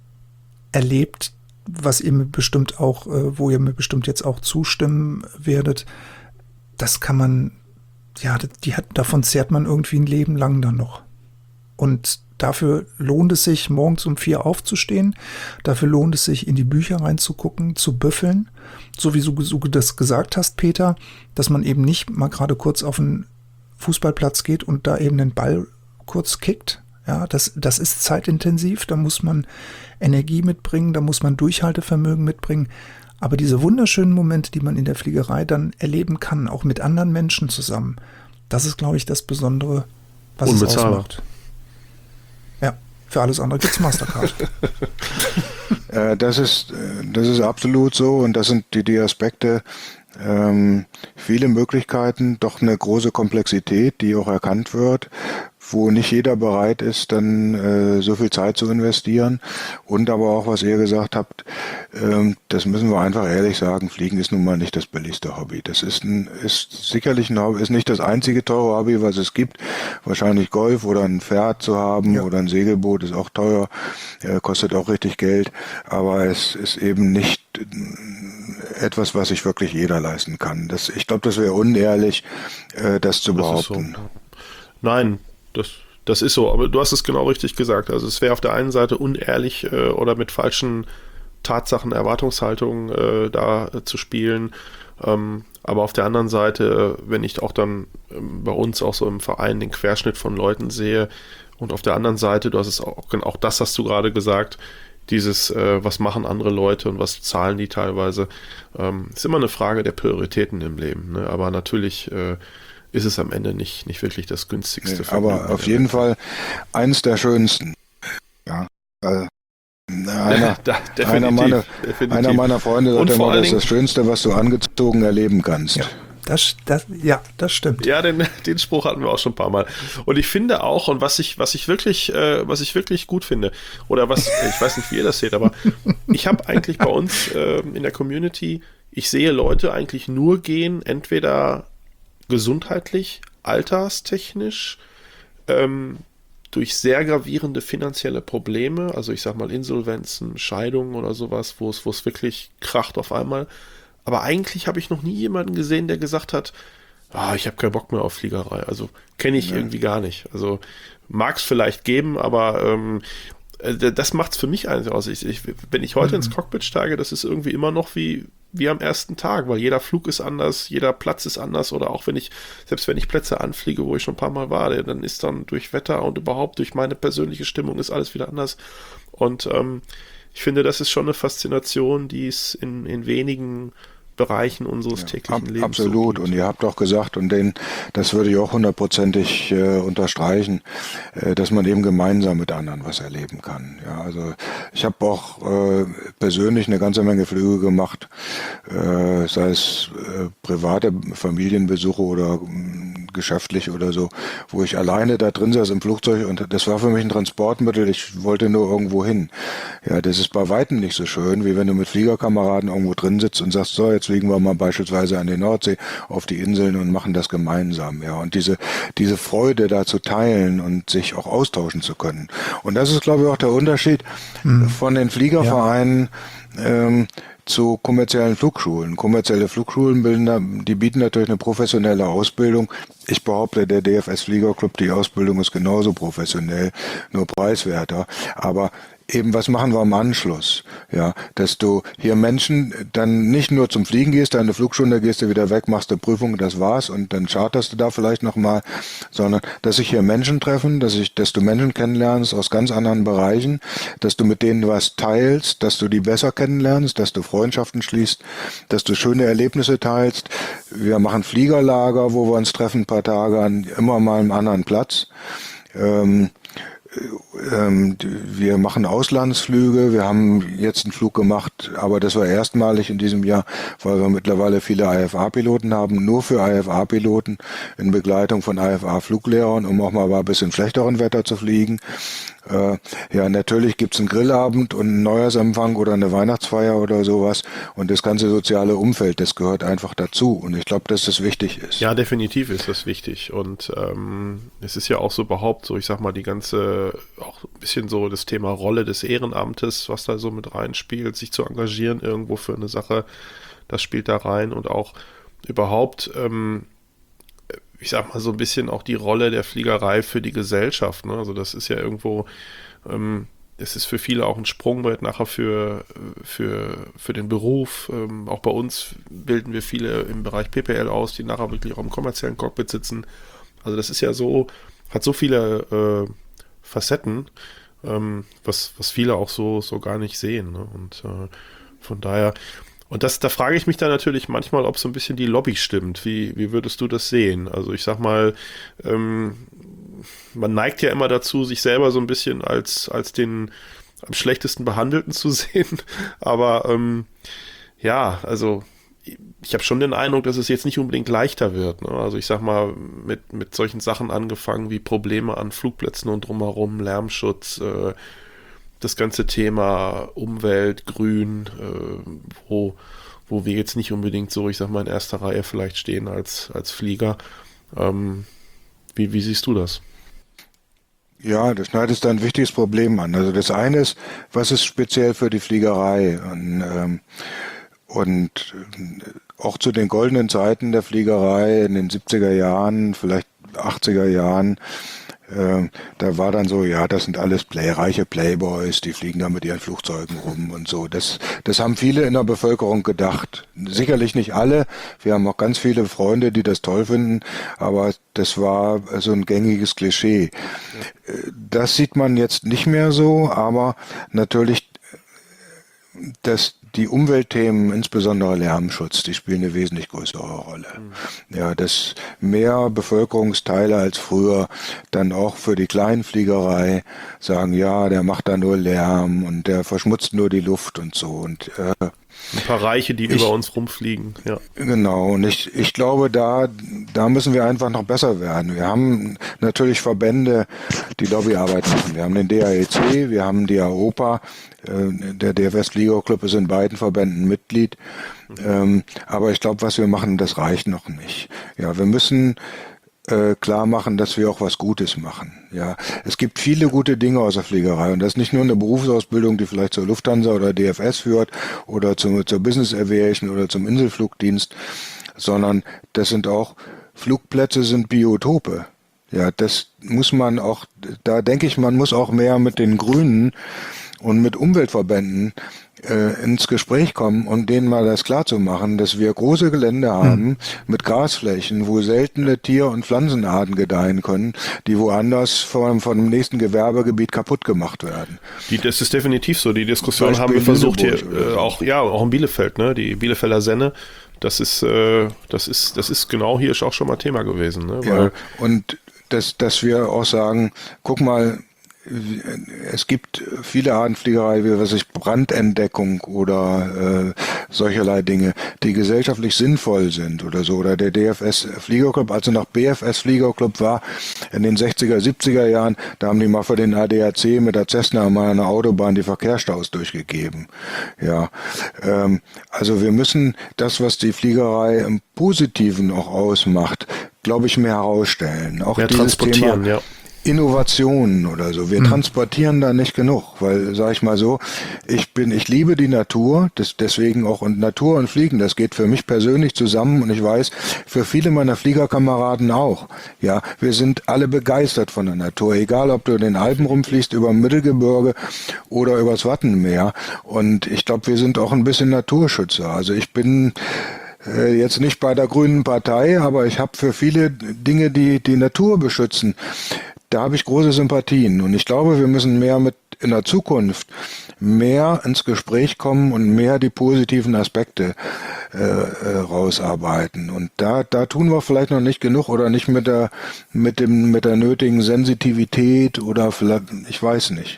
erlebt, was ihr mir bestimmt auch, äh, wo ihr mir bestimmt jetzt auch zustimmen werdet. Das kann man, ja, die hat, davon zehrt man irgendwie ein Leben lang dann noch. Und dafür lohnt es sich, morgens um vier aufzustehen. Dafür lohnt es sich, in die Bücher reinzugucken, zu büffeln. So wie du, so du das gesagt hast, Peter, dass man eben nicht mal gerade kurz auf den Fußballplatz geht und da eben den Ball kurz kickt. Ja, das, das ist zeitintensiv. Da muss man Energie mitbringen, da muss man Durchhaltevermögen mitbringen. Aber diese wunderschönen Momente, die man in der Fliegerei dann erleben kann, auch mit anderen Menschen zusammen, das ist, glaube ich, das Besondere, was es ausmacht. Ja, für alles andere gibt's Mastercard. äh, das ist, das ist absolut so, und das sind die, die Aspekte, ähm, viele Möglichkeiten, doch eine große Komplexität, die auch erkannt wird, wo nicht jeder bereit ist, dann äh, so viel Zeit zu investieren. Und aber auch, was ihr gesagt habt, ähm, das müssen wir einfach ehrlich sagen, Fliegen ist nun mal nicht das billigste Hobby. Das ist, ein, ist sicherlich ein Hobby, ist nicht das einzige teure Hobby, was es gibt. Wahrscheinlich Golf oder ein Pferd zu haben, ja, oder ein Segelboot ist auch teuer, äh, kostet auch richtig Geld. Aber es ist eben nicht etwas, was sich wirklich jeder leisten kann. Das, ich glaube, das wäre unehrlich, äh, das zu Das behaupten. ist so. Nein, das, das ist so, aber du hast es genau richtig gesagt. Also es wäre auf der einen Seite unehrlich äh, oder mit falschen Tatsachen, Erwartungshaltungen äh, da äh, zu spielen. Ähm, aber auf der anderen Seite, wenn ich auch dann ähm, bei uns auch so im Verein den Querschnitt von Leuten sehe und auf der anderen Seite, du hast es auch, auch das hast du gerade gesagt, dieses, äh, was machen andere Leute und was zahlen die teilweise, ähm, ist immer eine Frage der Prioritäten im Leben. Ne? Aber natürlich äh, ist es am Ende nicht, nicht wirklich das günstigste. Nee, aber auf jeden Fall eins der schönsten. Ja, äh, einer, da, einer, meiner, einer meiner Freunde sagt immer, das ist das Schönste, was du angezogen erleben kannst. Ja. Das, das, ja, das stimmt. Ja, den, den Spruch hatten wir auch schon ein paar Mal. Und ich finde auch, und was ich, was ich wirklich, äh, was ich wirklich gut finde, oder was, ich weiß nicht, wie ihr das seht, aber ich habe eigentlich bei uns äh, in der Community, ich sehe Leute eigentlich nur gehen, entweder gesundheitlich, alterstechnisch, ähm, durch sehr gravierende finanzielle Probleme, also ich sag mal Insolvenzen, Scheidungen oder sowas, wo es, wo es wirklich kracht auf einmal. Aber eigentlich habe ich noch nie jemanden gesehen, der gesagt hat, ah, ich habe keinen Bock mehr auf Fliegerei. Also kenne ich ja. irgendwie gar nicht. Also mag es vielleicht geben, aber ähm, das macht es für mich eigentlich aus. Ich, ich, wenn ich heute mhm. ins Cockpit steige, das ist irgendwie immer noch wie, wie am ersten Tag, weil jeder Flug ist anders, jeder Platz ist anders oder auch wenn ich, selbst wenn ich Plätze anfliege, wo ich schon ein paar Mal war, dann ist dann durch Wetter und überhaupt durch meine persönliche Stimmung ist alles wieder anders. Und ähm, ich finde, das ist schon eine Faszination, die es in, in wenigen Bereichen unseres ja, täglichen ab, Lebens. Absolut. So und ihr habt auch gesagt, und den, das würde ich auch hundertprozentig äh, unterstreichen, äh, dass man eben gemeinsam mit anderen was erleben kann. Ja, also ich habe auch äh, persönlich eine ganze Menge Flüge gemacht, äh, sei es äh, private Familienbesuche oder äh, geschäftlich oder so, wo ich alleine da drin saß im Flugzeug und das war für mich ein Transportmittel. Ich wollte nur irgendwo hin. Ja, das ist bei weitem nicht so schön, wie wenn du mit Fliegerkameraden irgendwo drin sitzt und sagst, so, jetzt fliegen wir mal beispielsweise an die Nordsee, auf die Inseln und machen das gemeinsam. Ja, und diese, diese Freude da zu teilen und sich auch austauschen zu können. Und das ist, glaube ich, auch der Unterschied mhm. von den Fliegervereinen, ja. ähm, zu kommerziellen Flugschulen. Kommerzielle Flugschulen bilden, die bieten natürlich eine professionelle Ausbildung. Ich behaupte, der D F S Fliegerclub, die Ausbildung ist genauso professionell, nur preiswerter. Aber eben, was machen wir im Anschluss? Ja, dass du hier Menschen dann nicht nur zum Fliegen gehst, deine Flugstunde gehst du wieder weg, machst eine Prüfung, das war's und dann charterst du da vielleicht nochmal, sondern dass sich hier Menschen treffen, dass ich, dass du Menschen kennenlernst aus ganz anderen Bereichen, dass du mit denen was teilst, dass du die besser kennenlernst, dass du Freundschaften schließt, dass du schöne Erlebnisse teilst. Wir machen Fliegerlager, wo wir uns treffen, ein paar Tage an immer mal einem anderen Platz. Ähm, Wir machen Auslandsflüge, wir haben jetzt einen Flug gemacht, aber das war erstmalig in diesem Jahr, weil wir mittlerweile viele I F A-Piloten haben, nur für I F A-Piloten in Begleitung von I F A-Fluglehrern, um auch mal bei ein bisschen schlechteren Wetter zu fliegen. Äh, ja, natürlich gibt's einen Grillabend und einen Neujahrsempfang oder eine Weihnachtsfeier oder sowas und das ganze soziale Umfeld, das gehört einfach dazu und ich glaube, dass das wichtig ist. Ja, definitiv ist das wichtig und ähm, es ist ja auch so überhaupt so, ich sag mal, die ganze, auch ein bisschen so das Thema Rolle des Ehrenamtes, was da so mit reinspielt, sich zu engagieren irgendwo für eine Sache, das spielt da rein und auch überhaupt, ähm, ich sag mal so ein bisschen auch die Rolle der Fliegerei für die Gesellschaft. Ne? Also das ist ja irgendwo, ähm, das ist für viele auch ein Sprungbrett nachher für, für, für den Beruf. Ähm, auch bei uns bilden wir viele im Bereich P P L aus, die nachher wirklich auch im kommerziellen Cockpit sitzen. Also das ist ja so, hat so viele äh, Facetten, ähm, was, was viele auch so, so gar nicht sehen. Ne? Und äh, von daher, und das, da frage ich mich dann natürlich manchmal, ob so ein bisschen die Lobby stimmt. Wie, wie würdest du das sehen? Also ich sag mal, ähm, man neigt ja immer dazu, sich selber so ein bisschen als, als den am schlechtesten Behandelten zu sehen. Aber ähm, ja, also ich habe schon den Eindruck, dass es jetzt nicht unbedingt leichter wird. Ne? Also ich sag mal, mit, mit solchen Sachen angefangen wie Probleme an Flugplätzen und drumherum, Lärmschutz, äh, das ganze Thema Umwelt, Grün, äh, wo, wo wir jetzt nicht unbedingt so, ich sag mal, in erster Reihe vielleicht stehen als, als Flieger. Ähm, wie, wie siehst du das? Ja, das schneidet da ein wichtiges Problem an. Also das eine ist, was ist speziell für die Fliegerei? Und, ähm, Und auch zu den goldenen Zeiten der Fliegerei in den siebziger Jahren, vielleicht achtziger Jahren, äh, da war dann so, ja, das sind alles Play, reiche Playboys, die fliegen da mit ihren Flugzeugen rum und so. Das, das haben viele in der Bevölkerung gedacht. Sicherlich nicht alle. Wir haben auch ganz viele Freunde, die das toll finden, aber das war so ein gängiges Klischee. Das sieht man jetzt nicht mehr so, aber natürlich, dass die Umweltthemen, insbesondere Lärmschutz, die spielen eine wesentlich größere Rolle. Mhm. Ja, dass mehr Bevölkerungsteile als früher dann auch für die Kleinfliegerei sagen, ja, der macht da nur Lärm und der verschmutzt nur die Luft und so. Und äh, ein paar Reiche, die ich, über uns rumfliegen. Ja. Genau, und ich, ich glaube, da, da müssen wir einfach noch besser werden. Wir haben natürlich Verbände, die Lobbyarbeit machen. Wir haben den D A E C, wir haben die AOPA, äh, der D F S Fliegerclub ist in beiden Verbänden Mitglied. Mhm. Ähm, aber ich glaube, was wir machen, das reicht noch nicht. Ja, wir müssen äh, klar machen, dass wir auch was Gutes machen. Ja, es gibt viele gute Dinge aus der Fliegerei und das ist nicht nur eine Berufsausbildung, die vielleicht zur Lufthansa oder D F S führt oder zum, zur Business Aviation oder zum Inselflugdienst, sondern das sind auch Flugplätze, sind Biotope. Ja, das muss man auch, da denke ich, man muss auch mehr mit den Grünen und mit Umweltverbänden äh, ins Gespräch kommen, um denen mal das klar zu machen, dass wir große Gelände haben hm. mit Grasflächen, wo seltene Tier- und Pflanzenarten gedeihen können, die woanders von, von dem nächsten Gewerbegebiet kaputt gemacht werden. Die, das ist definitiv so. Die Diskussion haben wir versucht hier, äh, auch, ja, auch in Bielefeld, ne? Die Bielefelder Senne. Das ist, äh, das ist, das ist genau hier auch schon mal Thema gewesen. Ne? Weil ja, und dass, dass wir auch sagen, guck mal, es gibt viele Arten Fliegerei, wie was ich Brandentdeckung oder äh, solcherlei Dinge, die gesellschaftlich sinnvoll sind oder so. Oder der D F S Fliegerclub, also noch B F S Fliegerclub war in den sechziger, siebziger Jahren, da haben die mal für den A D A C mit der Cessna mal an der Autobahn die Verkehrsstaus durchgegeben. Ja, ähm, also wir müssen das, was die Fliegerei im Positiven auch ausmacht, glaube ich, mehr herausstellen. Auch mehr dieses transportieren, Thema, ja. Innovationen oder so. Wir hm. transportieren da nicht genug, weil, sag ich mal so, ich bin, ich liebe die Natur, das, deswegen auch, und Natur und Fliegen, das geht für mich persönlich zusammen und ich weiß, für viele meiner Fliegerkameraden auch. Ja, wir sind alle begeistert von der Natur, egal ob du in den Alpen rumfliegst, über dem Mittelgebirge oder übers Wattenmeer. Und ich glaube, wir sind auch ein bisschen Naturschützer. Also ich bin jetzt nicht bei der Grünen Partei, aber ich habe für viele Dinge, die die Natur beschützen, da habe ich große Sympathien. Und ich glaube, wir müssen mehr mit in der Zukunft mehr ins Gespräch kommen und mehr die positiven Aspekte äh, äh, rausarbeiten. Und da da tun wir vielleicht noch nicht genug oder nicht mit der mit dem mit der nötigen Sensitivität oder vielleicht, ich weiß nicht.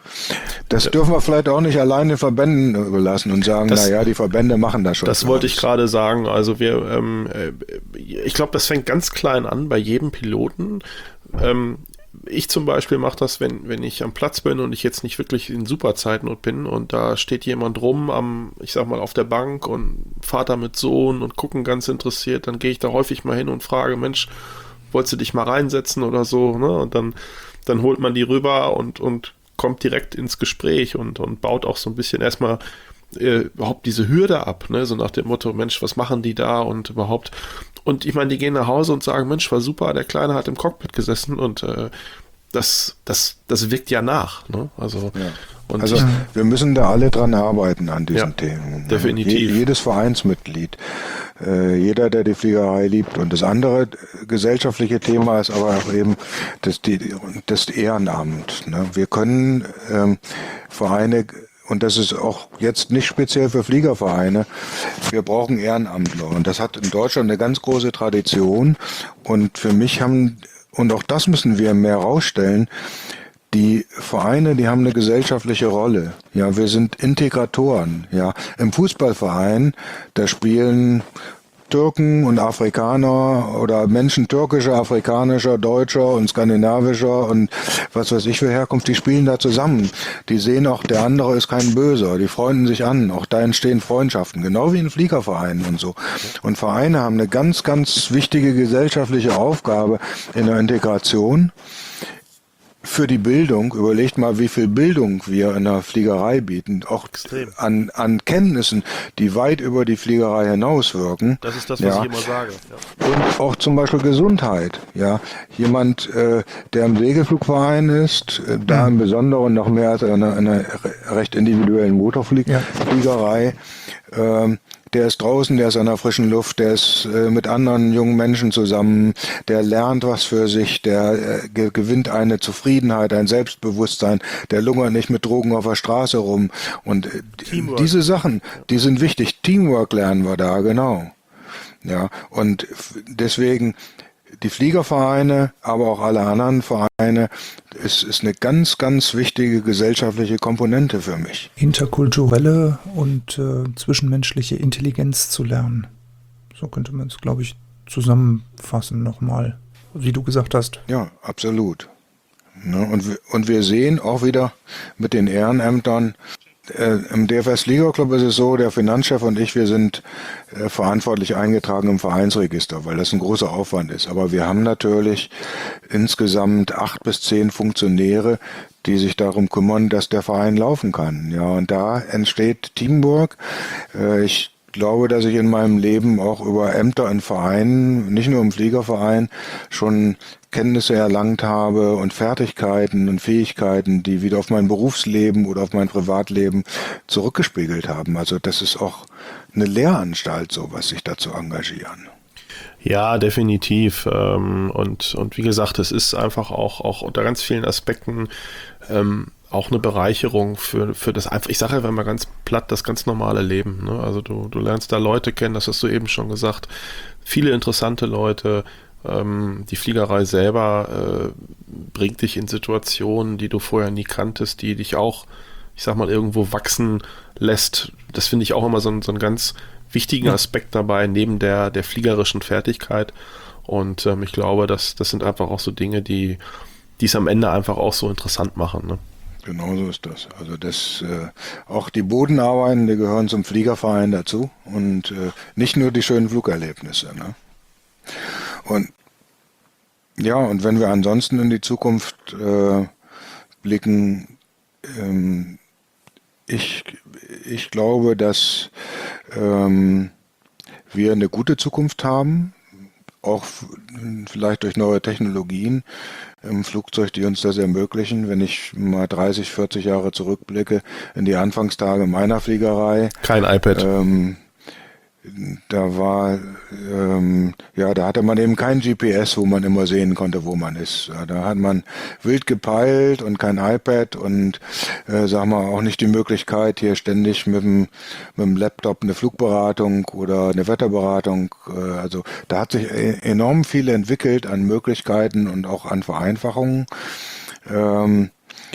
Das dürfen wir vielleicht auch nicht allein den Verbänden überlassen und sagen, das, naja, die Verbände machen das schon. Das wollte ich gerade sagen. Also wir, ähm, ich glaube, das fängt ganz klein an bei jedem Piloten. Ähm, ich zum Beispiel mache das, wenn, wenn ich am Platz bin und ich jetzt nicht wirklich in Superzeitnot bin und da steht jemand rum am, ich sag mal, auf der Bank und Vater mit Sohn und gucken ganz interessiert, dann gehe ich da häufig mal hin und frage, Mensch, wolltest du dich mal reinsetzen oder so, ne? Und dann, dann holt man die rüber und, und kommt direkt ins Gespräch und, und baut auch so ein bisschen erstmal äh, überhaupt diese Hürde ab, ne? So nach dem Motto, Mensch, was machen die da und überhaupt. Und ich meine, die gehen nach Hause und sagen, Mensch, war super, der Kleine hat im Cockpit gesessen und äh, das, das, das wirkt ja nach. Ne? Also, ja. und also ich, wir müssen da alle dran arbeiten an diesen ja, Themen. Definitiv. Je, jedes Vereinsmitglied, äh, jeder, der die Fliegerei liebt. Und das andere gesellschaftliche Thema ist aber auch eben das, die, das Ehrenamt. Ne? Wir können ähm, Vereine, und das ist auch jetzt nicht speziell für Fliegervereine, wir brauchen Ehrenamtler. Und das hat in Deutschland eine ganz große Tradition. Und für mich haben, und auch das müssen wir mehr rausstellen, die Vereine, die haben eine gesellschaftliche Rolle. Ja, wir sind Integratoren. Ja, im Fußballverein, da spielen Türken und Afrikaner oder Menschen türkischer, afrikanischer, deutscher und skandinavischer und was weiß ich für Herkunft, die spielen da zusammen. Die sehen auch, der andere ist kein Böser, die freunden sich an, auch da entstehen Freundschaften, genau wie in Fliegervereinen und so. Und Vereine haben eine ganz, ganz wichtige gesellschaftliche Aufgabe in der Integration. für die Bildung, überlegt mal, wie viel Bildung wir in der Fliegerei bieten, auch Extrem. an, an Kenntnissen, die weit über die Fliegerei hinauswirken. Das ist das, was ja. ich immer sage. Ja. Und auch zum Beispiel Gesundheit. Ja, jemand, äh, der im Segelflugverein ist, äh, da im Besonderen noch mehr als in einer, einer recht individuellen Motorfliegerei, ja. ähm, der ist draußen, der ist an der frischen Luft, der ist äh, mit anderen jungen Menschen zusammen, der lernt was für sich, der äh, ge- gewinnt eine Zufriedenheit, ein Selbstbewusstsein, der lungert nicht mit Drogen auf der Straße rum. Und äh, diese Sachen, die sind wichtig. Teamwork lernen wir da, genau. Ja, und f- deswegen die Fliegervereine, aber auch alle anderen Vereine, ist, ist eine ganz, ganz wichtige gesellschaftliche Komponente für mich. Interkulturelle und äh, zwischenmenschliche Intelligenz zu lernen. So könnte man es, glaube ich, zusammenfassen nochmal, wie du gesagt hast. Ja, absolut. Ne, und, wir, und wir sehen auch wieder mit den Ehrenämtern, Äh, im D F S Fliegerclub ist es so, der Finanzchef und ich, wir sind äh, verantwortlich eingetragen im Vereinsregister, weil das ein großer Aufwand ist. Aber wir haben natürlich insgesamt acht bis zehn Funktionäre, die sich darum kümmern, dass der Verein laufen kann. Ja, und da entsteht Teamwork. Äh, ich glaube, dass ich in meinem Leben auch über Ämter in Vereinen, nicht nur im Fliegerverein, schon Kenntnisse erlangt habe und Fertigkeiten und Fähigkeiten, die wieder auf mein Berufsleben oder auf mein Privatleben zurückgespiegelt haben. Also das ist auch eine Lehranstalt, sowas, sich da zu engagieren. Ja, definitiv. Ähm, Und, und wie gesagt, es ist einfach auch, auch unter ganz vielen Aspekten ähm, auch eine Bereicherung für, für das einfach, ich sage einfach mal ganz platt, das ganz normale Leben. Ne? Also du, du lernst da Leute kennen, das hast du eben schon gesagt, viele interessante Leute. Ähm, die Fliegerei selber äh, bringt dich in Situationen, die du vorher nie kanntest, die dich auch, ich sag mal, irgendwo wachsen lässt. Das finde ich auch immer so, ein, so einen ganz wichtigen Aspekt dabei, neben der, der fliegerischen Fertigkeit. Und ähm, ich glaube, das, das sind einfach auch so Dinge, die die es am Ende einfach auch so interessant machen. Ne? Genau so ist das. Also das äh, auch die Bodenarbeiten, die gehören zum Fliegerverein dazu und äh, nicht nur die schönen Flugerlebnisse. Ne? Und ja, und wenn wir ansonsten in die Zukunft äh, blicken, ähm, ich, ich glaube, dass ähm, wir eine gute Zukunft haben, auch f- vielleicht durch neue Technologien im Flugzeug, die uns das ermöglichen. Wenn ich mal dreißig, vierzig Jahre zurückblicke in die Anfangstage meiner Fliegerei, Kein iPad. ähm, da war, ähm, ja, da hatte man eben kein G P S, wo man immer sehen konnte, wo man ist. Ja, da hat man wild gepeilt und kein iPad und, äh, sag mal, auch nicht die Möglichkeit, hier ständig mit dem, mit dem Laptop eine Flugberatung oder eine Wetterberatung, äh, also da hat sich e- enorm viel entwickelt an Möglichkeiten und auch an Vereinfachungen. Ähm,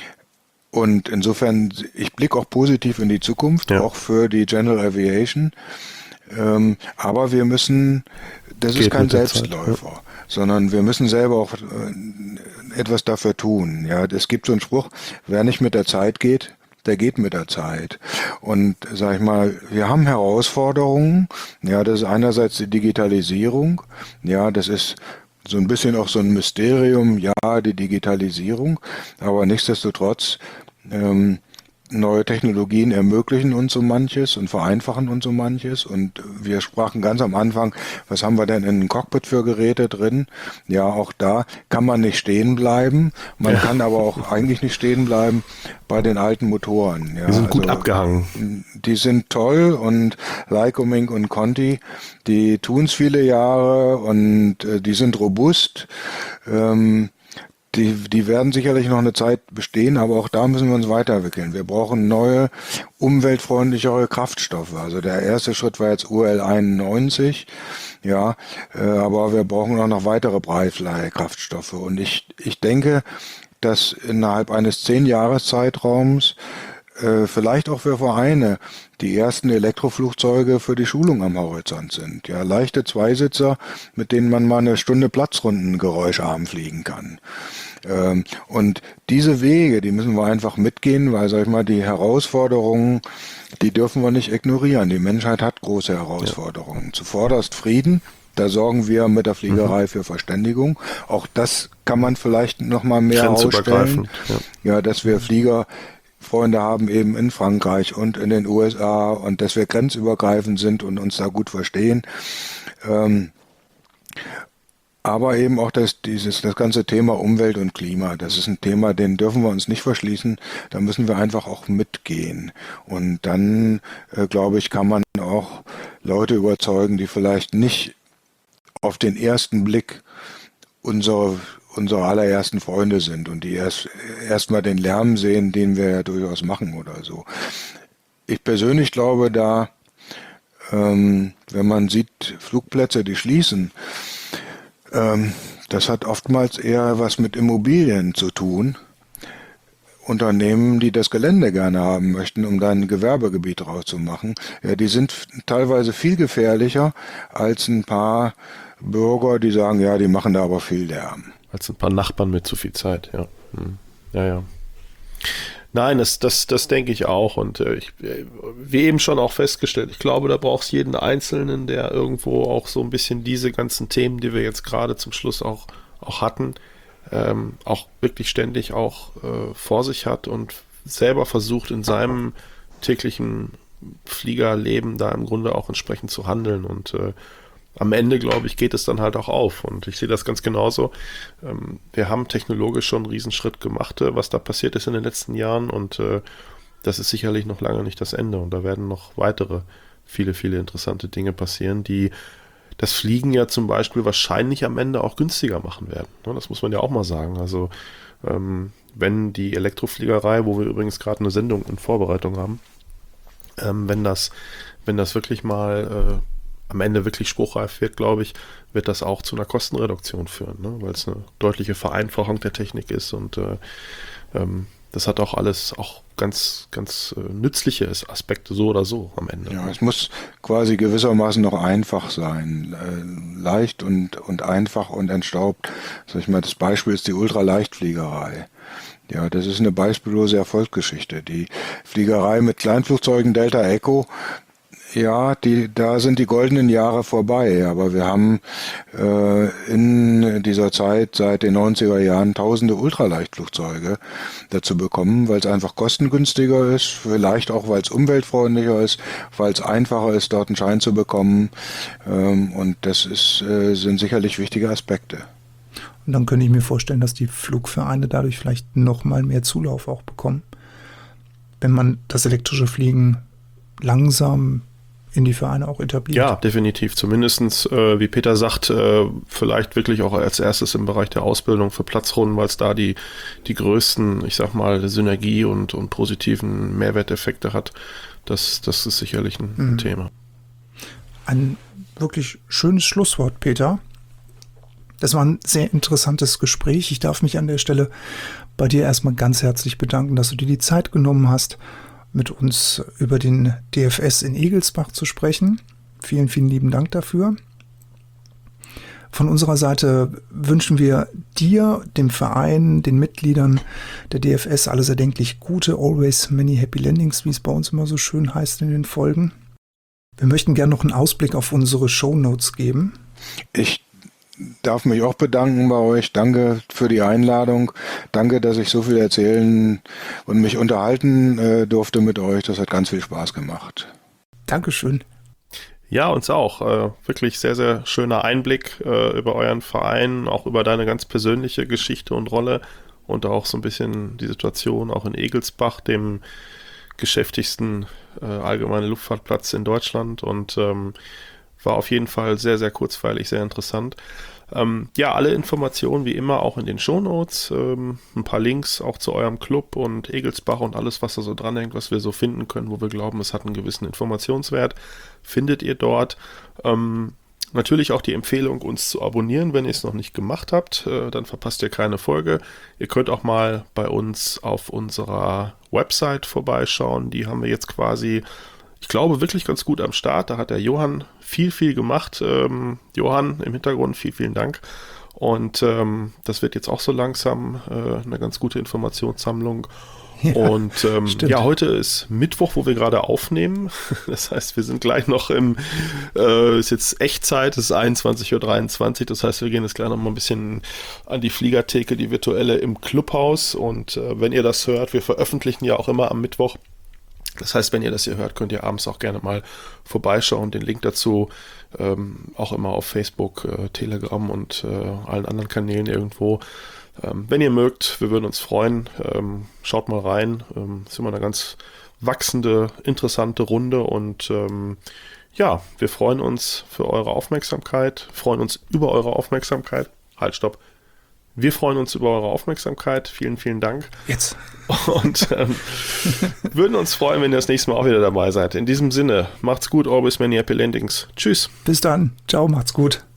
und insofern, ich blicke auch positiv in die Zukunft, Ja. auch für die General Aviation. Ähm, aber wir müssen, das ist Geht kein mit der Zeit, Selbstläufer, sondern wir müssen selber auch äh, etwas dafür tun. Ja, es gibt so einen Spruch, wer nicht mit der Zeit geht, der geht mit der Zeit. Und sag ich mal, wir haben Herausforderungen. Ja, das ist einerseits die Digitalisierung. Ja, das ist so ein bisschen auch so ein Mysterium. Ja, die Digitalisierung. Aber nichtsdestotrotz, ähm, neue Technologien ermöglichen uns so manches und vereinfachen uns so manches. Und wir sprachen ganz am Anfang, was haben wir denn in einem Cockpit für Geräte drin? Ja, auch da kann man nicht stehen bleiben. Man Ja. kann aber auch eigentlich nicht stehen bleiben bei den alten Motoren. Ja, Die sind gut also, abgehangen. Die sind toll und Lycoming und Conti, die tun's viele Jahre und äh, die sind robust. Ähm, Die, die werden sicherlich noch eine Zeit bestehen, aber auch da müssen wir uns weiterentwickeln. Wir brauchen neue, umweltfreundlichere Kraftstoffe. Also der erste Schritt war jetzt U L einundneunzig, ja, äh, aber wir brauchen auch noch weitere Breitbleikraftstoffe. Und ich, ich denke, dass innerhalb eines zehn Jahres Zeitraums äh, vielleicht auch für Vereine die ersten Elektroflugzeuge für die Schulung am Horizont sind. Ja, leichte Zweisitzer, mit denen man mal eine Stunde Platzrunden geräuscharm fliegen kann. Ähm, und diese Wege, die müssen wir einfach mitgehen, weil, sag ich mal, die Herausforderungen, die dürfen wir nicht ignorieren. Die Menschheit hat große Herausforderungen. Zuvorderst Frieden, Da sorgen wir mit der Fliegerei mhm. für Verständigung. Auch das kann man vielleicht noch mal mehr ausstellen. Ja. ja, dass wir Fliegerfreunde haben eben in Frankreich und in den U S A und dass wir grenzübergreifend sind und uns da gut verstehen. Ähm, aber eben auch das, dieses, das ganze Thema Umwelt und Klima. Das ist ein Thema, den dürfen wir uns nicht verschließen. Da müssen wir einfach auch mitgehen. Und dann, äh, glaube ich, kann man auch Leute überzeugen, die vielleicht nicht auf den ersten Blick unsere, unsere allerersten Freunde sind und die erst erstmal den Lärm sehen, den wir ja durchaus machen oder so. Ich persönlich glaube da, ähm, wenn man sieht, Flugplätze, die schließen, ähm, das hat oftmals eher was mit Immobilien zu tun. Unternehmen, die das Gelände gerne haben möchten, um da ein Gewerbegebiet draus zu machen, ja, die sind teilweise viel gefährlicher als ein paar Bürger, die sagen, ja, die machen da aber viel Lärm. Als ein paar Nachbarn mit zu viel Zeit, ja. Hm. Ja, ja. Nein, das, das, das denke ich auch. Und äh, ich, wie eben schon auch festgestellt, ich glaube, da braucht es jeden Einzelnen, der irgendwo auch so ein bisschen diese ganzen Themen, die wir jetzt gerade zum Schluss auch, auch hatten, ähm, auch wirklich ständig auch äh, vor sich hat und selber versucht, in seinem täglichen Fliegerleben da im Grunde auch entsprechend zu handeln. Und äh, am Ende, glaube ich, geht es dann halt auch auf. Und ich sehe das ganz genauso. Ähm, wir haben technologisch schon einen Riesenschritt gemacht, äh, was da passiert ist in den letzten Jahren. Und äh, das ist sicherlich noch lange nicht das Ende. Und da werden noch weitere, viele, viele interessante Dinge passieren, die das Fliegen ja zum Beispiel wahrscheinlich am Ende auch günstiger machen werden. Ne, das muss man ja auch mal sagen. Also ähm, wenn die Elektrofliegerei, wo wir übrigens gerade eine Sendung in Vorbereitung haben, ähm, wenn das, wenn das wirklich mal äh, am Ende wirklich spruchreif wird, glaube ich, wird das auch zu einer Kostenreduktion führen, ne? Weil es eine deutliche Vereinfachung der Technik ist und äh, ähm, das hat auch alles auch ganz, ganz äh, nützliche Aspekte, so oder so am Ende. Ja, es muss quasi gewissermaßen noch einfach sein, äh, leicht und, und einfach und entstaubt. Sag ich mal, das Beispiel ist die Ultraleichtfliegerei. Ja, das ist eine beispiellose Erfolgsgeschichte. Die Fliegerei mit Kleinflugzeugen Delta Echo, ja, die, da sind die goldenen Jahre vorbei, aber wir haben äh, in dieser Zeit seit den neunziger Jahren tausende Ultraleichtflugzeuge dazu bekommen, weil es einfach kostengünstiger ist, vielleicht auch, weil es umweltfreundlicher ist, weil es einfacher ist, dort einen Schein zu bekommen, ähm, und das ist, äh, sind sicherlich wichtige Aspekte. Und dann könnte ich mir vorstellen, dass die Flugvereine dadurch vielleicht noch mal mehr Zulauf auch bekommen, wenn man das elektrische Fliegen langsam in die Vereine auch etabliert. Ja, definitiv. Zumindestens, äh, wie Peter sagt, äh, vielleicht wirklich auch als erstes im Bereich der Ausbildung für Platzrunden, weil es da die, die größten, ich sag mal, Synergie und, und positiven Mehrwerteffekte hat. Das, das ist sicherlich ein, mhm. ein Thema. Ein wirklich schönes Schlusswort, Peter. Das war ein sehr interessantes Gespräch. Ich darf mich an der Stelle bei dir erstmal ganz herzlich bedanken, dass du dir die Zeit genommen hast, mit uns über den D F S in Egelsbach zu sprechen. Vielen, vielen lieben Dank dafür. Von unserer Seite wünschen wir dir, dem Verein, den Mitgliedern der D F S alles erdenklich Gute, always many happy landings, wie es bei uns immer so schön heißt in den Folgen. Wir möchten gerne noch einen Ausblick auf unsere Shownotes geben. Ich darf mich auch bedanken bei euch. Danke für die Einladung. Danke, dass ich so viel erzählen und mich unterhalten äh, durfte mit euch. Das hat ganz viel Spaß gemacht. Dankeschön. Ja, uns auch. Äh, wirklich sehr, sehr schöner Einblick äh, über euren Verein, auch über deine ganz persönliche Geschichte und Rolle und auch so ein bisschen die Situation auch in Egelsbach, dem geschäftigsten äh, allgemeinen Luftfahrtplatz in Deutschland, und ähm, war auf jeden Fall sehr, sehr kurzweilig, sehr interessant. Ähm, ja, alle Informationen wie immer auch in den Shownotes, ähm, ein paar Links auch zu eurem Club und Egelsbach und alles, was da so dranhängt, was wir so finden können, wo wir glauben, es hat einen gewissen Informationswert, findet ihr dort. Ähm, natürlich auch die Empfehlung, uns zu abonnieren, wenn ihr es noch nicht gemacht habt, äh, dann verpasst ihr keine Folge. Ihr könnt auch mal bei uns auf unserer Website vorbeischauen, die haben wir jetzt quasi, ich glaube, wirklich ganz gut am Start. Da hat der Johann viel, viel gemacht. Ähm, Johann im Hintergrund, vielen, vielen Dank. Und ähm, das wird jetzt auch so langsam äh, eine ganz gute Informationssammlung. Ja, und ähm, ja, heute ist Mittwoch, wo wir gerade aufnehmen. Das heißt, wir sind gleich noch im, äh, ist jetzt Echtzeit, es ist einundzwanzig Uhr dreiundzwanzig. Das heißt, wir gehen jetzt gleich noch mal ein bisschen an die Fliegertheke, die virtuelle im Clubhaus. Und äh, wenn ihr das hört, wir veröffentlichen ja auch immer am Mittwoch. Das heißt, wenn ihr das hier hört, könnt ihr abends auch gerne mal vorbeischauen. Den Link dazu ähm, auch immer auf Facebook, äh, Telegram und äh, allen anderen Kanälen irgendwo. Ähm, wenn ihr mögt, wir würden uns freuen. Ähm, schaut mal rein. Ähm, ist immer eine ganz wachsende, interessante Runde und ähm, ja, wir freuen uns für eure Aufmerksamkeit, freuen uns über eure Aufmerksamkeit. Halt, stopp. Wir freuen uns über eure Aufmerksamkeit. Vielen, vielen Dank. Jetzt. Und ähm, würden uns freuen, wenn ihr das nächste Mal auch wieder dabei seid. In diesem Sinne, macht's gut, Orbis Many Happy Landings. Tschüss. Bis dann. Ciao, macht's gut.